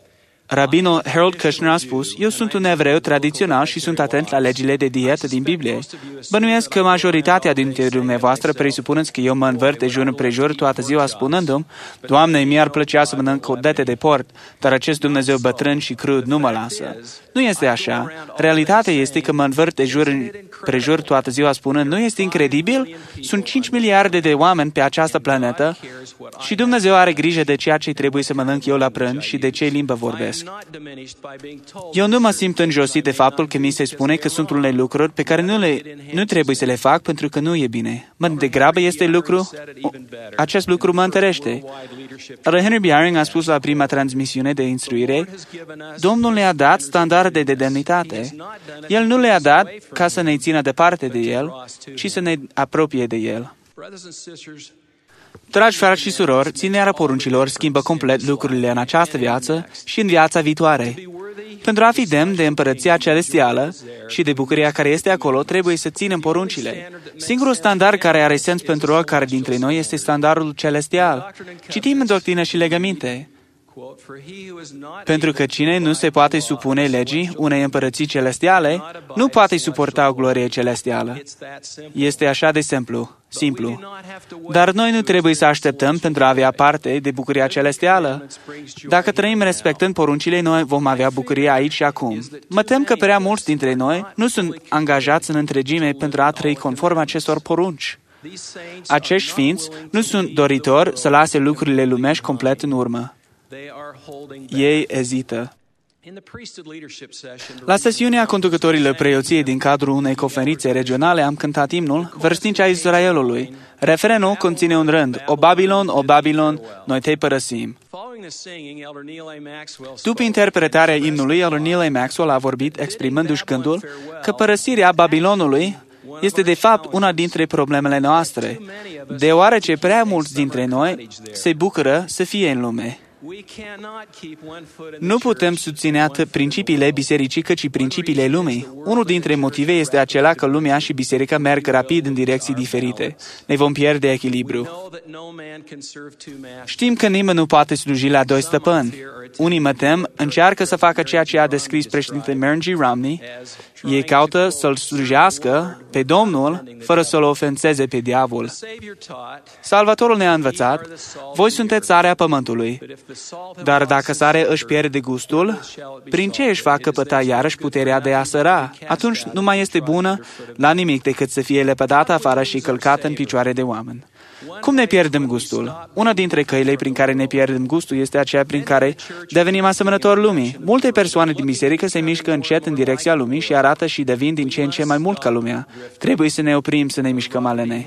Rabinul Harold Kushner a spus, eu sunt un evreu tradițional și sunt atent la legile de dietă din Biblie. Bănuiesc că majoritatea dintre dumneavoastră presupuneți că eu mă învârt de jur împrejur toată ziua spunându-mi, Doamne, mi-ar plăcea să mănânc codete de porc, dar acest Dumnezeu bătrân și crud nu mă lasă. Nu este așa. Realitatea este că mă învârt de jur împrejur toată ziua spunând, nu este incredibil? Sunt cinci miliarde de oameni pe această planetă și Dumnezeu are grijă de ceea ce trebuie să mănânc eu la prânz și de ce limbă vorbesc. Eu nu mă simt înjosit de faptul că mi se spune că sunt unele lucruri pe care nu, le, nu trebuie să le fac pentru că nu e bine. Mă degrabă este lucru, acest lucru mă întărește. Henry Byaring a spus la prima transmisiune de instruire, Domnul le-a dat standarde de demnitate. El nu le-a dat ca să ne țină departe de El, ci să ne apropie de El. Dragi frați și surori, ținerea poruncilor schimbă complet lucrurile în această viață și în viața viitoare. Pentru a fi demn de împărăția celestială și de bucuria care este acolo, trebuie să ținem poruncile. Singurul standard care are sens pentru oricare dintre noi este standardul celestial. Citim în Doctrină și Legăminte. Pentru că cine nu se poate supune legii unei împărății celestiale, nu poate suporta o glorie celestială. Este așa de simplu, simplu. Dar noi nu trebuie să așteptăm pentru a avea parte de bucuria celestială. Dacă trăim respectând poruncile, noi vom avea bucuria aici și acum. Mă tem că prea mulți dintre noi nu sunt angajați în întregime pentru a trăi conform acestor porunci. Acești sfinți nu sunt doritori să lase lucrurile lumești complet în urmă. Ei ezită. La sesiunea conducătorilor preoției din cadrul unei conferințe regionale am cântat imnul Vârstnicea Israelului. Refrenul conține un rând, O Babilon, O Babilon, noi te părăsim. După interpretarea imnului, Elder Neal A. Maxwell a vorbit, exprimându-și gândul, că părăsirea Babilonului este de fapt una dintre problemele noastre, deoarece prea mulți dintre noi se bucură să fie în lume. Nu putem susține atât principiile bisericii cât și principiile lumii. Unul dintre motive este acela că lumea și biserica merg rapid în direcții diferite. Ne vom pierde echilibru. Știm că nimeni nu poate sluji la doi stăpâni. Unii, mă tem, încearcă să facă ceea ce a descris președintele Marjorie Romney. Ei caută să-L slujească pe Domnul fără să-L ofenseze pe diavol. Salvatorul ne-a învățat, voi sunteți sarea pământului, dar dacă sarea își pierde gustul, prin ce își va căpăta iarăși puterea de a săra? Atunci nu mai este bună la nimic decât să fie lepădată afară și călcată în picioare de oameni. Cum ne pierdem gustul? Una dintre căile prin care ne pierdem gustul este aceea prin care devenim asemănători lumii. Multe persoane din biserică se mișcă încet în direcția lumii și arată și devin din ce în ce mai mult ca lumea. Trebuie să ne oprim să ne mișcăm alene.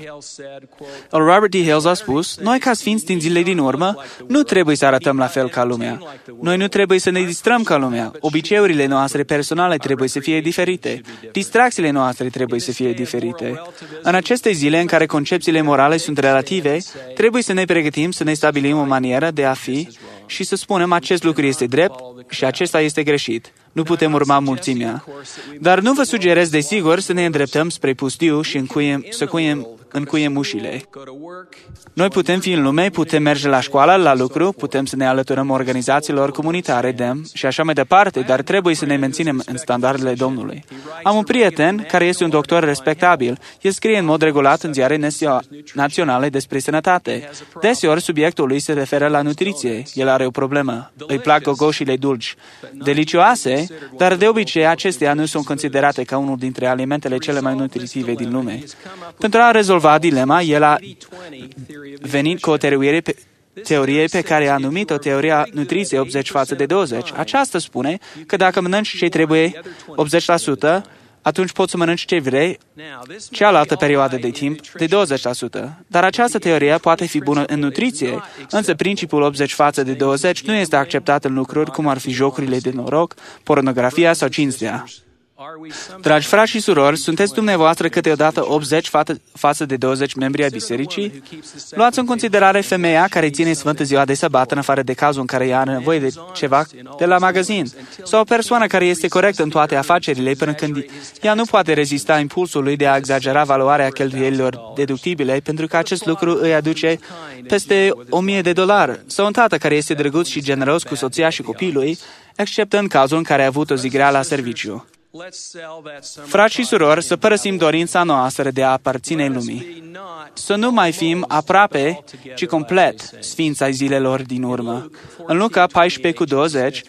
Robert D. Hales a spus, noi ca sfinți din zilele din urmă nu trebuie să arătăm la fel ca lumea. Noi nu trebuie să ne distrăm ca lumea. Obiceiurile noastre personale trebuie să fie diferite. Distracțiile noastre trebuie să fie diferite. În aceste zile în care concepțiile morale sunt relative, trebuie să ne pregătim să ne stabilim o manieră de a fi și să spunem acest lucru este drept și acesta este greșit. Nu putem urma mulțimea. Dar nu vă sugerez desigur să ne îndreptăm spre pustiu și încuiem, să cuiem, încuiem ușile. Noi putem fi în lume, putem merge la școală, la lucru, putem să ne alăturăm organizațiilor comunitare, dem și așa mai departe, dar trebuie să ne menținem în standardele Domnului. Am un prieten care este un doctor respectabil. El scrie în mod regulat în ziare naționale despre sănătate. Deseori, subiectul lui se referă la nutriție. El are o problemă. Îi plac gogoșile dulci. Delicioase, dar de obicei acestea nu sunt considerate ca unul dintre alimentele cele mai nutritive din lume. Pentru a rezolva dilema, el a venit cu o teorie pe, teorie pe care a numit-o teoria nutriției optzeci față de douăzeci. Aceasta spune că dacă mănânci ce trebuie optzeci la sută, atunci poți să mănânci ce vrei cealaltă perioadă de timp de douăzeci la sută. Dar această teorie poate fi bună în nutriție, însă principiul optzeci față de douăzeci nu este acceptat în lucruri cum ar fi jocurile de noroc, pornografia sau cinstea. Dragi frați și surori, sunteți dumneavoastră câteodată optzeci față de douăzeci membri ai bisericii? Luați în considerare femeia care ține Sfântă Ziua de Sabat în afară de cazul în care ea are nevoie de ceva de la magazin, sau o persoană care este corectă în toate afacerile până când ea nu poate rezista impulsului de a exagera valoarea cheltuielilor deductibile pentru că acest lucru îi aduce peste o mie de dolari, sau un tată care este drăguț și generos cu soția și copilului, except în cazul în care a avut o zi grea la serviciu. Frați și surori, să părăsim dorința noastră de a aparține lumii. Să nu mai fim aproape, ci complet sfinți ai zilelor din urmă. În Luca paisprezece cu douăzeci,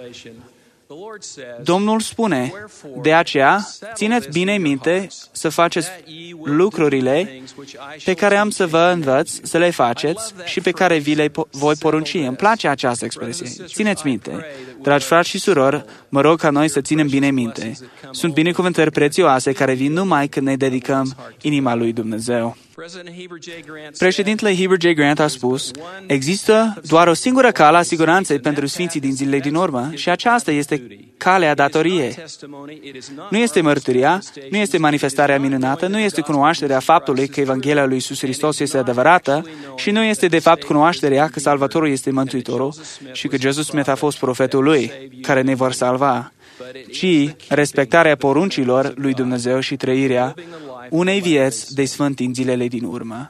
Domnul spune, de aceea, țineți bine minte să faceți lucrurile pe care am să vă învăț să le faceți și pe care vi le po- voi porunci. Îmi place această expresie. Țineți minte. Dragi frați și surori, mă rog ca noi să ținem bine minte. Sunt binecuvântări prețioase care vin numai când ne dedicăm inima lui Dumnezeu. Președintele Heber J. Grant a spus, există doar o singură cale a siguranței pentru sfinții din zilele din urmă și aceasta este calea datoriei. Nu este mărturia, nu este manifestarea minunată, nu este cunoașterea faptului că Evanghelia lui Iisus Hristos este adevărată și nu este de fapt cunoașterea că Salvatorul este Mântuitorul și că Joseph Smith a fost profetul lui, care ne vor salva, ci respectarea poruncilor lui Dumnezeu și trăirea unei vieți de sfânt în zilele din urmă.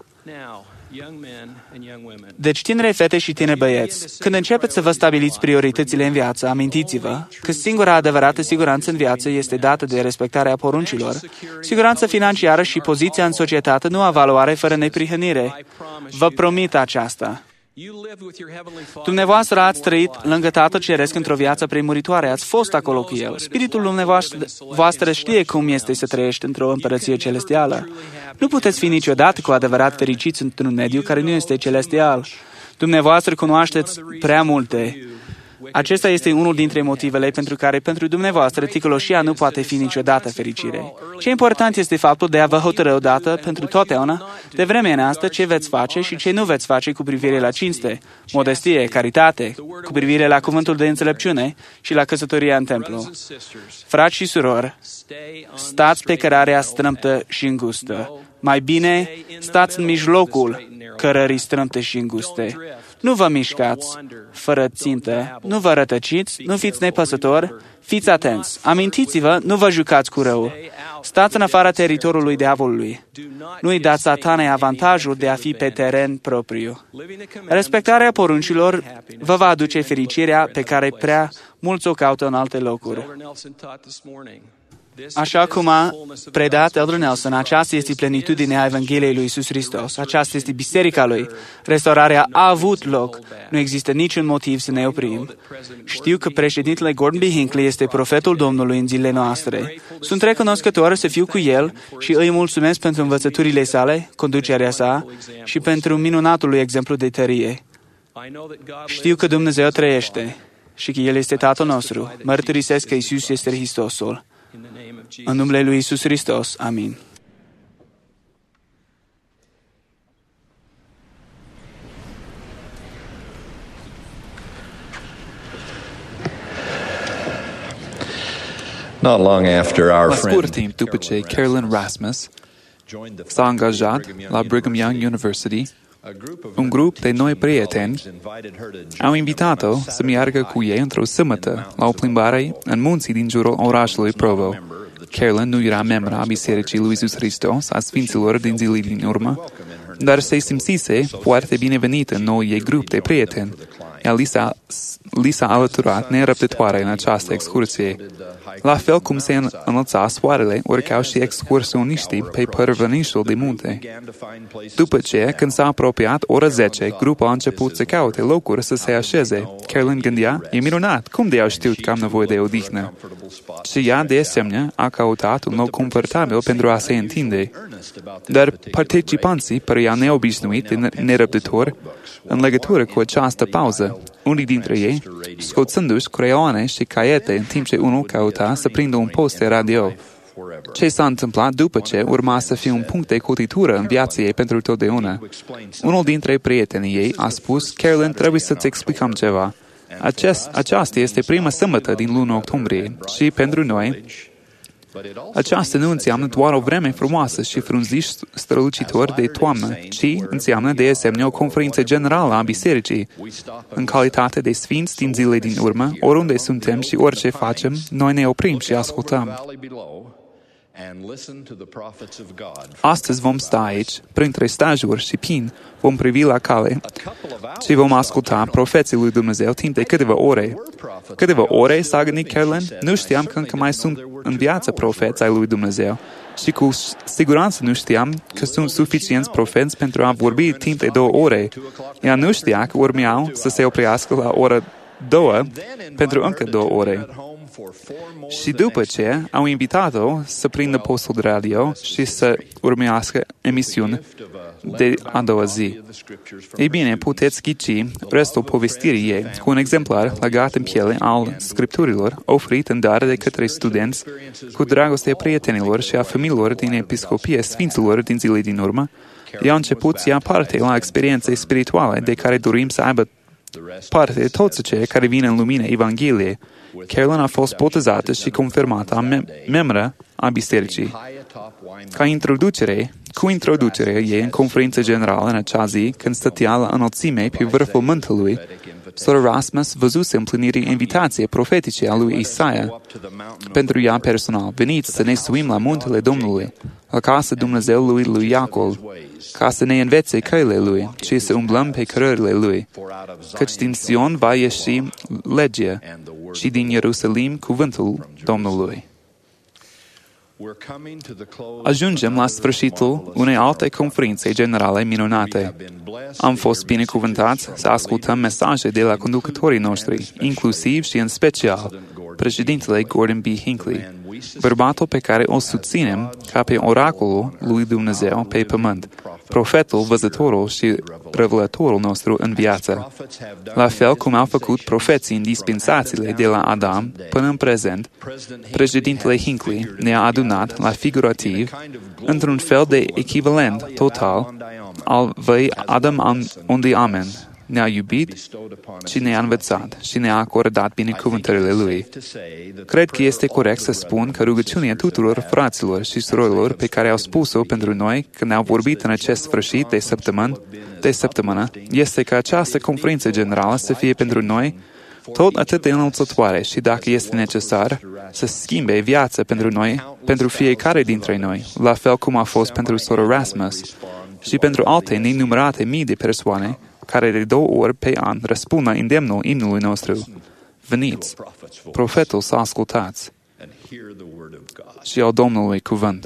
Deci, tinere fete și tineri băieți, când începeți să vă stabiliți prioritățile în viață, amintiți-vă că singura adevărată siguranță în viață este dată de respectarea poruncilor. Siguranța financiară și poziția în societate nu au valoare fără neprihănire. Vă promit aceasta. Dumneavoastră ați trăit lângă Tatăl Ceresc într-o viață premuritoare, ați fost acolo cu El. Spiritul dumneavoastră știe cum este să trăiești într-o împărăție celestială. Nu puteți fi niciodată cu adevărat fericiți într-un mediu care nu este celestial. Dumneavoastră cunoașteți prea multe. Acesta este unul dintre motivele pentru care pentru dumneavoastră ticăloșia nu poate fi niciodată fericire. Ce important este faptul de a vă hotărâ odată pentru totdeauna, de vremea noastră, ce veți face și ce nu veți face cu privire la cinste, modestie, caritate, cu privire la cuvântul de înțelepciune și la căsătoria în templu. Frați și surori, stați pe cărarea strâmtă și îngustă. Mai bine, stați în mijlocul cărării strâmte și înguste. Nu vă mișcați fără țintă, nu vă rătăciți, nu fiți nepăsători, fiți atenți. Amintiți-vă, nu vă jucați cu rău. Stați în afara teritoriului diavolului. Nu-i dați satanei avantajul de a fi pe teren propriu. Respectarea poruncilor vă va aduce fericirea pe care prea mulți o caută în alte locuri. Așa cum a predat Elder Nelson, aceasta este plenitudinea Evangheliei lui Iisus Hristos. Aceasta este biserica lui. Restaurarea a avut loc. Nu există niciun motiv să ne oprim. Știu că președintele Gordon B. Hinckley este profetul Domnului în zilele noastre. Sunt recunoscător să fiu cu el și îi mulțumesc pentru învățăturile sale, conducerea sa și pentru minunatul lui exemplu de tărie. Știu că Dumnezeu trăiește și că El este Tatăl nostru. Mărturisesc că Iisus este Hristosul. În numele lui Iisus Hristos. Amin. Not long after our La friend scurt timp după ce Carolyn Rasmus s-a angajat la Brigham Young University, un grup de noi prieteni au invitat-o să meargă cu ei într-o sâmbătă la o plimbare în munții din jurul orașului Provo. Carolyn nu era membra a Bisericii lui Iisus Hristos, a Sfinților din zilele din urmă, dar se simțise foarte binevenită în noul ei grup de prieteni. Ea li s-a, li s-a alăturat nerăbdătoare în această excursie. La fel cum se înălța soarele, urcau și excursioniștii pe părvănișul de munte. După ce, când s-a apropiat ora zece, grupul a început să caute locuri să se așeze. Carolyn gândea, e minunat, cum de au știut că am nevoie de odihnă? Și ea, de asemenea, a căutat un loc confortabil pentru a se întinde. Dar participanții păreau neobișnuiți de nerăbdători în legătură cu această pauză. Unii dintre ei, scoțându-și creioane și caiete, în timp ce unul căuta să prindă un post de radio. Ce s-a întâmplat după ce urma să fie un punct de cotitură în viața ei pentru totdeauna? Unul dintre prietenii ei a spus, Carolyn, trebuie să-ți explicăm ceva. Acest, aceasta este prima sâmbătă din luna octombrie și pentru noi, aceasta nu înseamnă doar o vreme frumoasă și frunziș strălucitor de toamnă, ci înseamnă de asemenea o conferință generală a bisericii. În calitate de sfinți din zilele din urmă, oriunde suntem și orice facem, noi ne oprim și ascultăm. Astăzi vom sta aici, printre stajuri și pin, vom privi la cale și vom asculta profeții lui Dumnezeu timp de câteva ore. Câteva ore, s-a gândit Carolyn, nu știam că încă mai sunt în viață profeți ai lui Dumnezeu și cu siguranță nu știam că sunt suficienți profeți pentru a vorbi timp de două ore. Ea nu știa că urmeau să se oprească la ora două pentru încă două ore. Și după ce au invitat-o să prindă postul de radio și să urmească emisiuni de a doua zi. Ei bine, puteți ghici restul povestirii ei cu un exemplar legat în piele al Scripturilor, oferit în dar de către studenți cu dragostea prietenilor și a familiilor din Episcopie Sfinților din zile din urmă. Ea a început să ia parte la experiențe spirituale de care dorim să aibă parte toți cei care vin în lumina Evangheliei. Carolyn a fost botezată și confirmată a mem- membră a bisericii. Ca introducere, cu introducerea ei în conferință generală în acea zi, când stătea la înălțime pe vârful mântelui, Sora Rasmus văzuse împlinirii invitației profetice a lui Isaia pentru ea personal. Veniți să ne suim la muntele Domnului, la casa Dumnezeului lui Iacov, ca să ne învețe căile lui și să umblăm pe cărările lui. Căci din Sion va ieși legea și din Ierusalim cuvântul Domnului. Ajungem la sfârșitul unei alte conferințe generale minunate. Am fost binecuvântați să ascultăm mesaje de la conducătorii noștri, inclusiv și în special președintele Gordon B. Hinckley, bărbatul pe care o susținem ca pe oracolul lui Dumnezeu pe pământ, profetul, văzătorul și revelatorul nostru în viață. La fel cum au făcut profeții în dispensațiile de la Adam până în prezent, președintele Hinckley ne-a adunat la figurativ într-un fel de echivalent total al vei Adam unde Amen. Ne-a iubit și ne-a învățat și ne-a acordat binecuvântările Lui. Cred că este corect să spun că rugăciunea tuturor fraților și surorilor pe care au spus-o pentru noi când au vorbit în acest sfârșit de săptămână, de săptămână este ca această conferință generală să fie pentru noi tot atât de înălțătoare și, dacă este necesar, să schimbe viața pentru noi, pentru fiecare dintre noi, la fel cum a fost pentru Sora Rasmus și pentru alte nenumărate mii de persoane care de două ori pe an răspund la îndemnul imnului nostru. Veniți, profetul să ascultați și al Domnului cuvânt.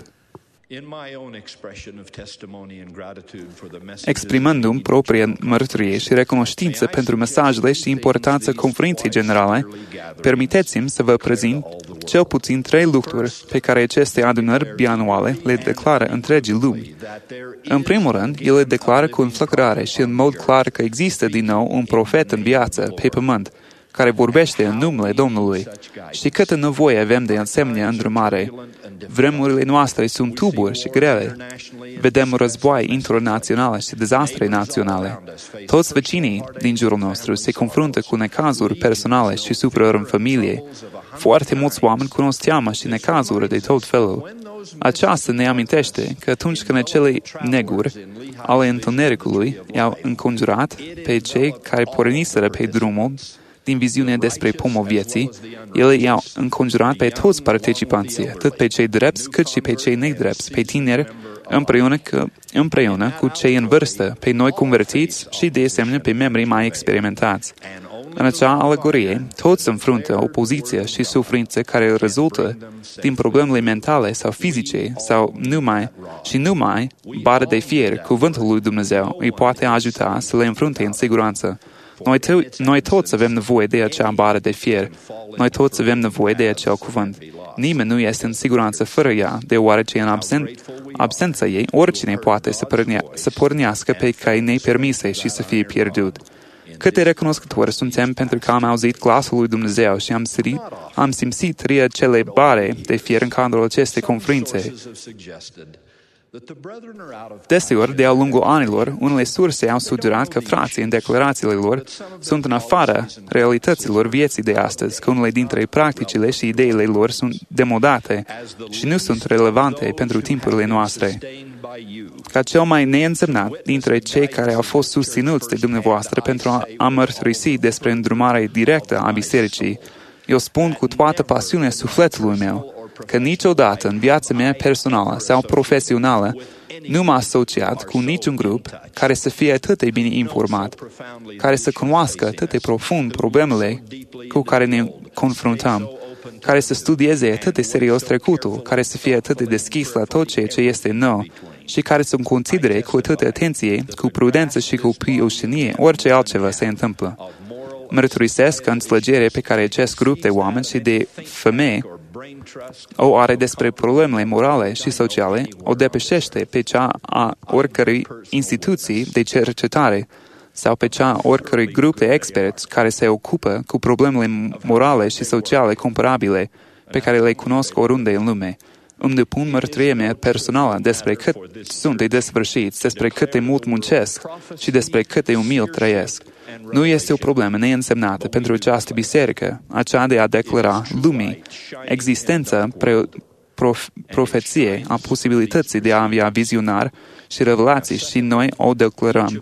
Exprimându-mi propria mărturie și recunoștință pentru mesajele și importanța conferinței generale, permiteți-mi să vă prezint cel puțin trei lucruri pe care aceste adunări bianuale le declară întregii lumi. În primul rând, ele declară cu înflăcărare și în mod clar că există din nou un profet în viață, pe pământ, care vorbește în numele Domnului. Și câtă nevoie avem de asemenea îndrumare. Vremurile noastre sunt tuburi și grele. Vedem război internaționale și dezastre naționale. Toți vecinii din jurul nostru se confruntă cu necazuri personale și supărări în familie. Foarte mulți oameni cunosc teama și necazuri de tot felul. Aceasta ne amintește că atunci când acele neguri ale întunericului i-au înconjurat pe cei care porniseră pe drumul din viziunea despre pomul vieții, ele i-au înconjurat pe toți participanții, atât pe cei drepți cât și pe cei nedrepți, pe tineri, împreună, că, împreună cu cei în vârstă, pe noi convertiți și de asemenea pe membrii mai experimentați. În acea alegorie, toți înfruntă opoziție și suferință care rezultă din problemele mentale sau fizice sau numai și numai bară de fier, cuvântul lui Dumnezeu îi poate ajuta să le înfrunte în siguranță. Noi, to- noi toți avem nevoie de acea bară de fier. Noi toți avem nevoie de acel cuvânt. Nimeni nu este în siguranță fără ea, deoarece în absen- absența ei, oricine poate să, pornea- să pornească pe căi nepermise și să fie pierdut. Cât de recunoscători suntem pentru că am auzit glasul lui Dumnezeu și am, sărit, am simțit ria cele bare de fier în cadrul acestei conferințe. Deseori, de-a lungul anilor, unele surse au sugerat că frații în declarațiile lor sunt în afara realităților vieții de astăzi, că unele dintre practicile și ideile lor sunt demodate și nu sunt relevante pentru timpurile noastre. Ca cel mai neînsemnat dintre cei care au fost susținuți de dumneavoastră pentru a, a mărturisi despre îndrumarea directă a bisericii, eu spun cu toată pasiunea sufletului meu că niciodată în viața mea personală sau profesională nu m-a asociat cu niciun grup care să fie atât de bine informat, care să cunoască atât de profund problemele cu care ne confruntăm, care să studieze atât de serios trecutul, care să fie atât de deschis la tot ceea ce este nou și care să considere cu atâta atenție, cu prudență și cu prioșenie orice altceva se întâmplă. Mărturisesc că înțelegerea pe care acest grup de oameni și de femei o are despre problemele morale și sociale o depășește pe cea a oricărei instituții de cercetare sau pe cea a oricărui grup de experți care se ocupă cu problemele morale și sociale comparabile pe care le cunosc oriunde în lume. Îmi depun mărturia mea personală despre cât sunt de desăvârșiți, despre cât de mult muncesc și despre cât de umil trăiesc. Nu este o problemă neînsemnată pentru această biserică, aceea de a declara lumii existența pre- prof- profeției a posibilității de a avea vizionar și revelații și noi o declarăm.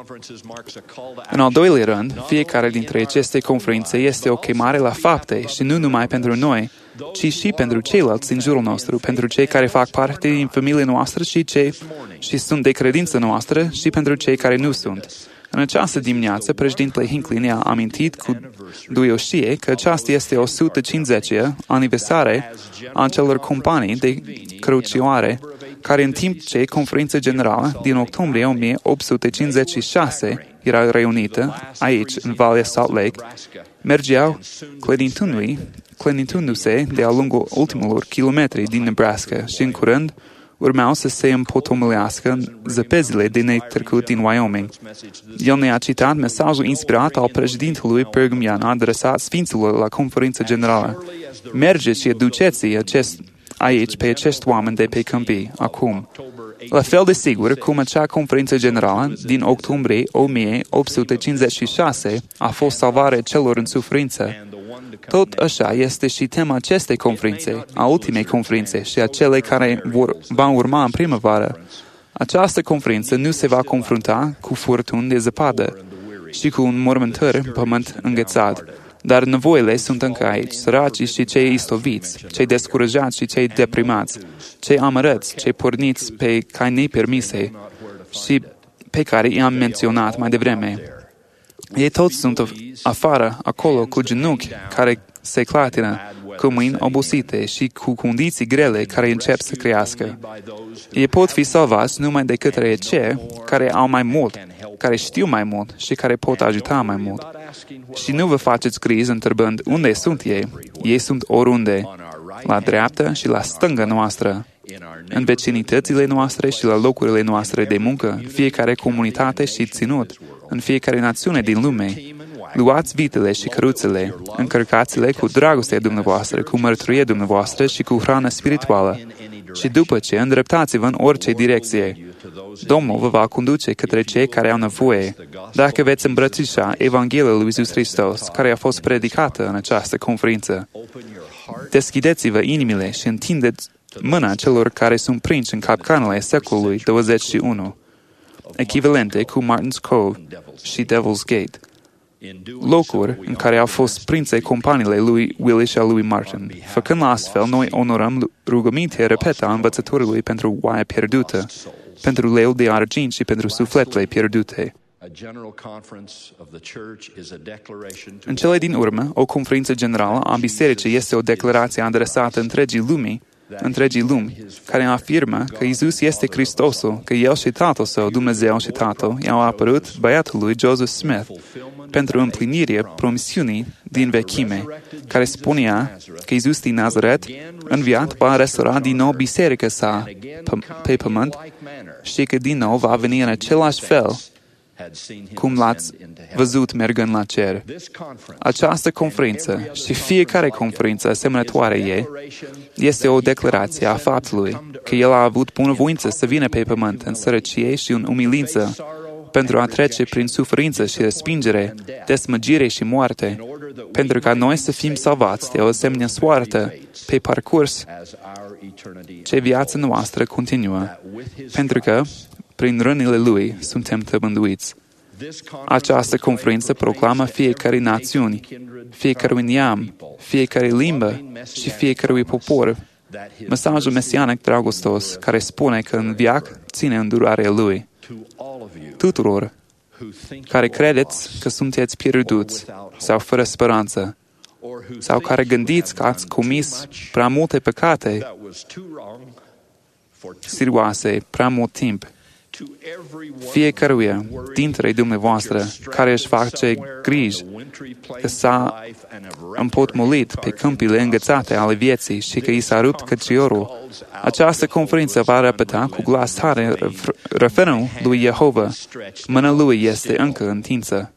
În al doilea rând, fiecare dintre aceste conferințe este o chemare la fapte și nu numai pentru noi, ci și pentru ceilalți din jurul nostru, pentru cei care fac parte din familia noastră și cei și sunt de credință noastră și pentru cei care nu sunt. În această dimineață, președintele Hinckley ne-a amintit cu duioșie că aceasta este o sută cincizecea aniversare a acelor companii de crucioare care în timp ce conferința generală din octombrie o mie opt sute cincizeci și șase era reunită aici, în Valea Salt Lake, mergeau clădindu-i clădindu-se de-a lungul ultimilor kilometri din Nebraska și în curând urmeau să se împotomilească în zăpezile de netrecut din Wyoming. El ne-a citat mesajul inspirat al președintelui Brigham Young adresat Sfinților la conferința generală. Mergeți și aduceți acest, aici pe acești oameni de pe câmpii, acum. La fel de sigur cum acea conferință generală din octombrie o mie opt sute cincizeci și șase a fost salvarea celor în suferință. Tot așa este și tema acestei conferințe, a ultimei conferințe și a celei care vor, va urma în primăvară. Această conferință nu se va confrunta cu furtuni de zăpadă și cu un mormântări pământ înghețat, dar nevoile sunt încă aici, săracii și cei istoviți, cei descurajați și cei deprimați, cei amărăți, cei porniți pe cai nepermise și pe care i-am menționat mai devreme. Ei toți sunt afară, acolo, cu genunchi care se clatină, cu mâini obosite și cu condiții grele care încep să crească. Ei pot fi salvați numai de către cei care au mai mult, care știu mai mult și care pot ajuta mai mult. Și nu vă faceți griji întrebând unde sunt ei. Ei sunt oriunde, la dreapta și la stânga noastră, în vecinitățile noastre și la locurile noastre de muncă, în fiecare comunitate și ținut, în fiecare națiune din lume. Luați vitele și căruțele, încărcați-le cu dragostea dumneavoastră, cu mărturie dumneavoastră și cu hrană spirituală. Și după ce îndreptați-vă în orice direcție, Domnul vă va conduce către cei care au nevoie. Dacă veți îmbrățișa Evanghelia lui Iisus Hristos, care a fost predicată în această conferință, deschideți-vă inimile și întindeți mâna celor care sunt prinși în capcanele secolului douăzeci și unu, echivalente cu Martin's Cove și Devil's Gate, locuri în care au fost prinse companiile lui Willie și a lui Martin. Făcând astfel, noi onorăm rugămintea repetă a învățătorului pentru oaia pierdută, pentru leul de argint și pentru sufletele pierdute. În cele din urmă, o conferință generală a bisericii este o declarație adresată întregii lumii, întregii lumi, care afirmă că Iisus este Hristosul, că El și Tatăl Său, Dumnezeu și Tatăl, i-au apărut băiatului Joseph Smith pentru împlinirea promisiunii din vechime, care spunea că Iisus din Nazaret, înviat, va restaura din nou biserica sa pe pământ și că din nou va veni în același fel cum l-ați văzut mergând la cer. Această conferință și fiecare conferință asemănătoare ei este o declarație a faptului că El a avut bunăvoință să vină pe pământ în sărăcie și în umilință pentru a trece prin suferință și respingere, desmăgire și moarte, pentru ca noi să fim salvați de o asemenea soartă pe parcurs ce viața noastră continuă, pentru că prin rănile Lui suntem tăbânduiți. Această conferință proclamă fiecare națiuni, fiecare neam, fiecare limbă și fiecare popor Mesajul mesianic dragostos care spune că în veac ține îndurarea Lui. Tuturor care credeți că sunteți pierduți sau fără speranță, sau care gândiți că ați comis prea multe păcate serioase prea mult timp, fiecăruia dintre dumneavoastră care își face griji că s-a împotmolit pe câmpile înghețate ale vieții și că i s-a rupt căciorul, această conferință va repeta cu glas tare refrenul lui Jehova. Mâna lui este încă întinsă.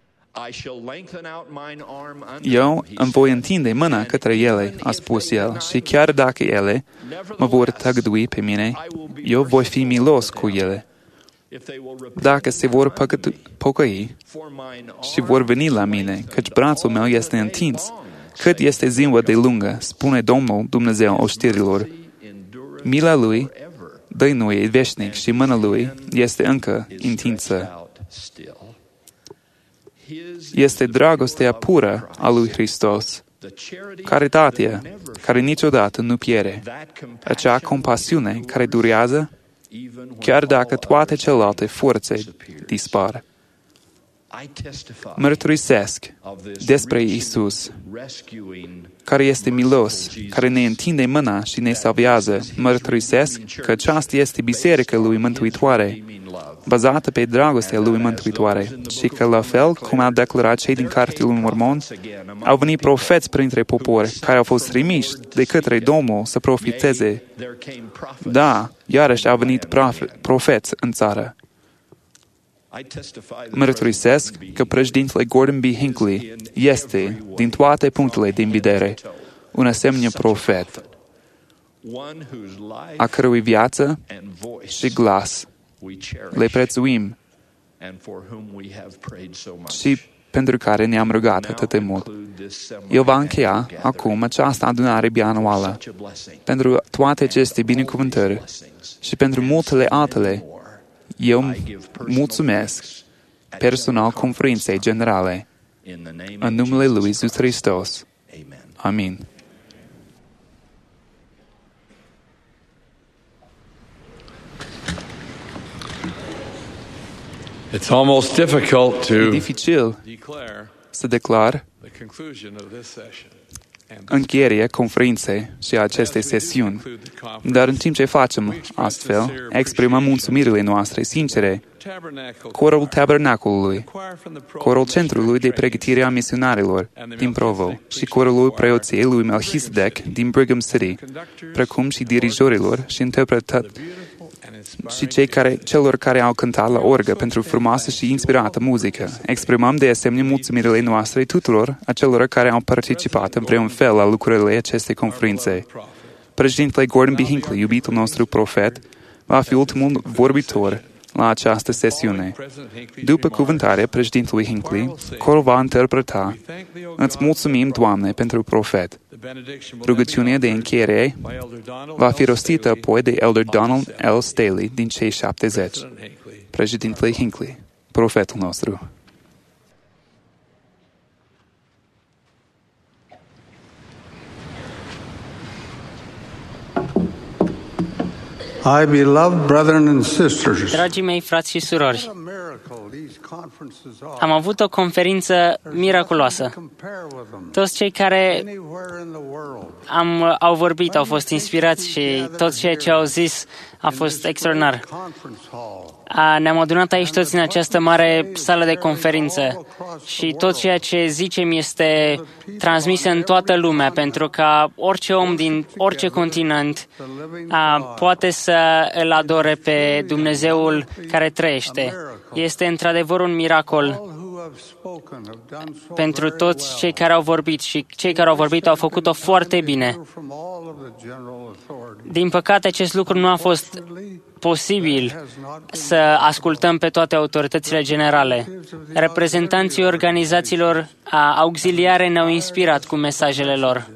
Eu îmi voi întinde mâna către ele, a spus el, și chiar dacă ele mă vor tăgădui pe mine, eu voi fi milos cu ele. Dacă se vor pocăi și vor veni la mine, căci brațul meu este întins, cât este ziua de lungă, spune Domnul Dumnezeu oștirilor. Mila lui dăinuie veșnic și mâna lui este încă întinsă. Este dragostea pură a lui Hristos, caritatea care niciodată nu pierde, acea compasiune care durează chiar dacă toate celelalte forțe dispar. Mărturisesc despre Iisus, care este milos, care ne întinde mâna și ne salvează. Mărturisesc că aceasta este biserica lui mântuitoare, bazată pe dragostea lui mântuitoare, și că, la fel cum au declarat cei din cartea lui Mormon, au venit profeți printre popor care au fost trimiși de către Domnul să profiteze. Da, iarăși au venit profeți în țară. Mărturisesc că președintele Gordon B. Hinckley este, din toate punctele de vedere, un asemenea profet, a cărui viață și glas le prețuim și pentru care ne-am rugat atât de mult. El va încheia acum această adunare bianuală. Pentru toate aceste binecuvântări și pentru multele altele, eu mulțumesc personal conferinței generale în numele lui Iisus Hristos. Amin. It's almost difficult to E dificil să declar încheierea conferinței și a acestei sesiuni, dar în timp ce facem astfel, exprimăm mulțumirile noastre sincere corul Tabernacolului, corul Centrului de Pregătire a Misionarilor din Provo și corul preoției lui Melchizedek din Brigham City, precum și dirijorilor și interpretat și cei care, celor care au cântat la orgă pentru frumoasă și inspirată muzică. Exprimăm de asemenea mulțumirile noastre tuturor acelor care au participat în vreun fel la lucrările acestei conferințe. Președintele Gordon B. Hinckley, iubitul nostru profet, va fi ultimul vorbitor la această sesiune. După cuvântarea președintelui Hinckley, corul va interpreta: Îți mulțumim, Doamne, pentru profet. Rugăciunea de încheiere va fi rostită apoi de Elder Donald L. Staley din cei șaptezeci. Președintele Hinckley, profetul nostru. My beloved brethren and sisters, Dragii mei frați și surori, am avut o conferință miraculoasă. Toți cei care am, au vorbit au fost inspirați și tot ceea ce au zis a fost extraordinar. A, ne-am adunat aici toți în această mare sală de conferință și tot ceea ce zicem este transmis în toată lumea, pentru ca orice om din orice continent a, poate să îl adore pe Dumnezeul care trăiește. Este într-adevăr un miracol pentru toți cei care au vorbit și cei care au vorbit au făcut-o foarte bine. Din păcate, acest lucru nu a fost posibil să ascultăm pe toate autoritățile generale. Reprezentanții organizațiilor auxiliare ne-au inspirat cu mesajele lor.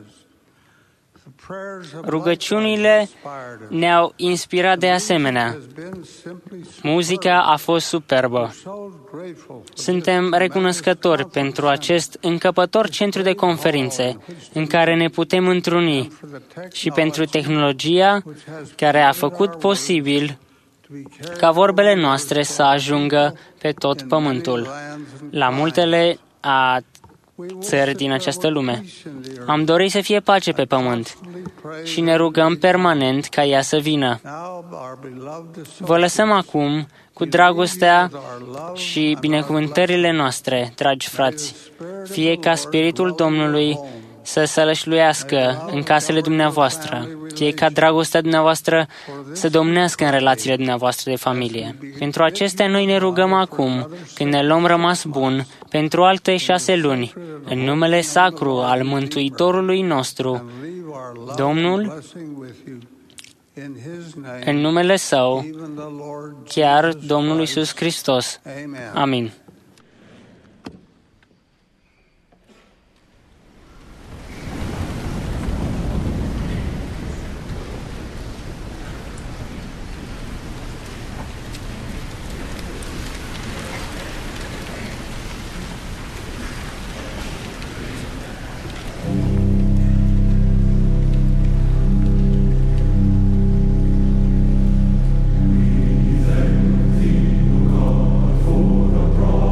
Rugăciunile ne-au inspirat de asemenea. Muzica a fost superbă. Suntem recunoscători pentru acest încăpător centru de conferințe în care ne putem întruni și pentru tehnologia care a făcut posibil ca vorbele noastre să ajungă pe tot pământul, la multele a țări din această lume. Am dorit să fie pace pe pământ și ne rugăm permanent ca ea să vină. Vă lăsăm acum cu dragostea și binecuvântările noastre, dragi frați. Fie ca Spiritul Domnului să sălășluiască în casele dumneavoastră, fie ca dragostea dumneavoastră să domnească în relațiile dumneavoastră de familie. Pentru acestea noi ne rugăm acum, când ne luăm rămas bun, pentru alte șase luni, în numele sacru al Mântuitorului nostru, Domnul, în numele Său, chiar Domnul Iisus Hristos. Amin. For the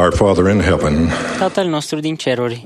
Our Father in heaven, Tatăl nostru din ceruri,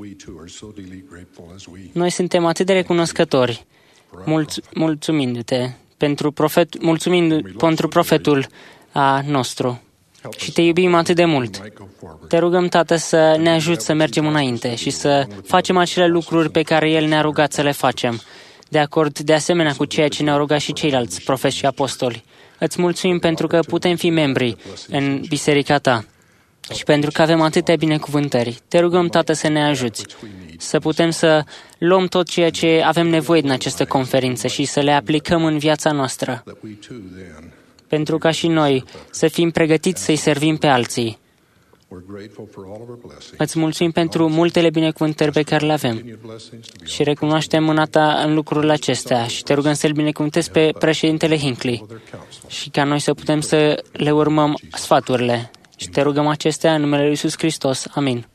noi suntem atât de recunoscători, mulț- mulțumindu-te pentru, profet, mulțumindu pentru profetul a nostru. Și te iubim atât de mult. Te rugăm, Tată, să ne ajuți să mergem înainte și să facem acele lucruri pe care El ne-a rugat să le facem, de acord de asemenea cu ceea ce ne-au rugat și ceilalți profeți și apostoli. Îți mulțumim pentru că putem fi membri în biserica Ta și pentru că avem atâtea binecuvântări. Te rugăm, Tată, să ne ajuți, să putem să luăm tot ceea ce avem nevoie din această conferință și să le aplicăm în viața noastră, pentru ca și noi să fim pregătiți să-i servim pe alții. Îți mulțumim pentru multele binecuvântări pe care le avem și recunoaștem mâna Ta în lucrurile acestea și te rugăm să-L binecuvântezi pe președintele Hinckley și ca noi să putem să le urmăm sfaturile. Și te rugăm acestea în numele Lui Iisus Hristos. Amin.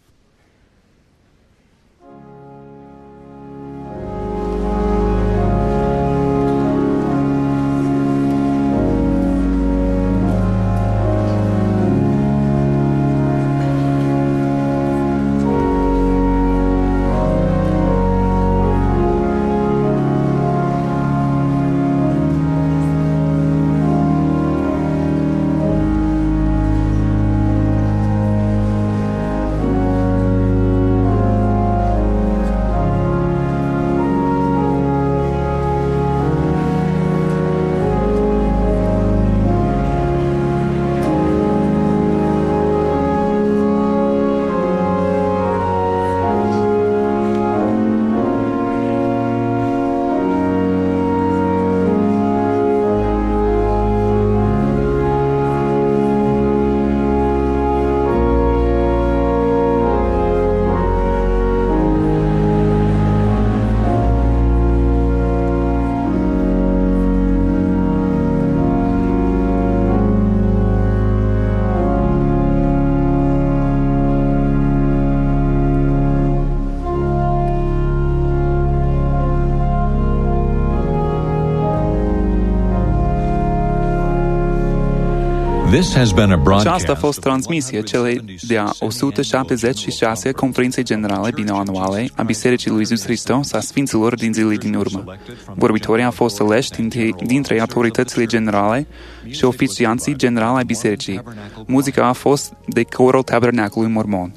This has been a broadcast. Aceasta a fost transmisie celei de-a o sută șaptezeci și șase Conferinței Generale Binanuale a Bisericii lui Iisus Hristos a Sfinților din zilele din urmă. Vorbitorii au fost aleși dintre, dintre autoritățile generale și oficianții generali ai bisericii. Muzica a fost de corul Tabernacolului Mormon.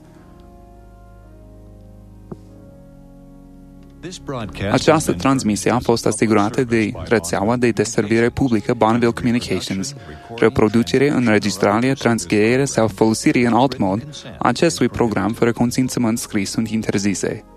Această transmisie a fost asigurată de rețeaua de deservire publică Bonneville Communications. Reproducere, înregistrare, transcriere sau folosire în alt mod a acestui program fără consimțământ scris sunt interzise.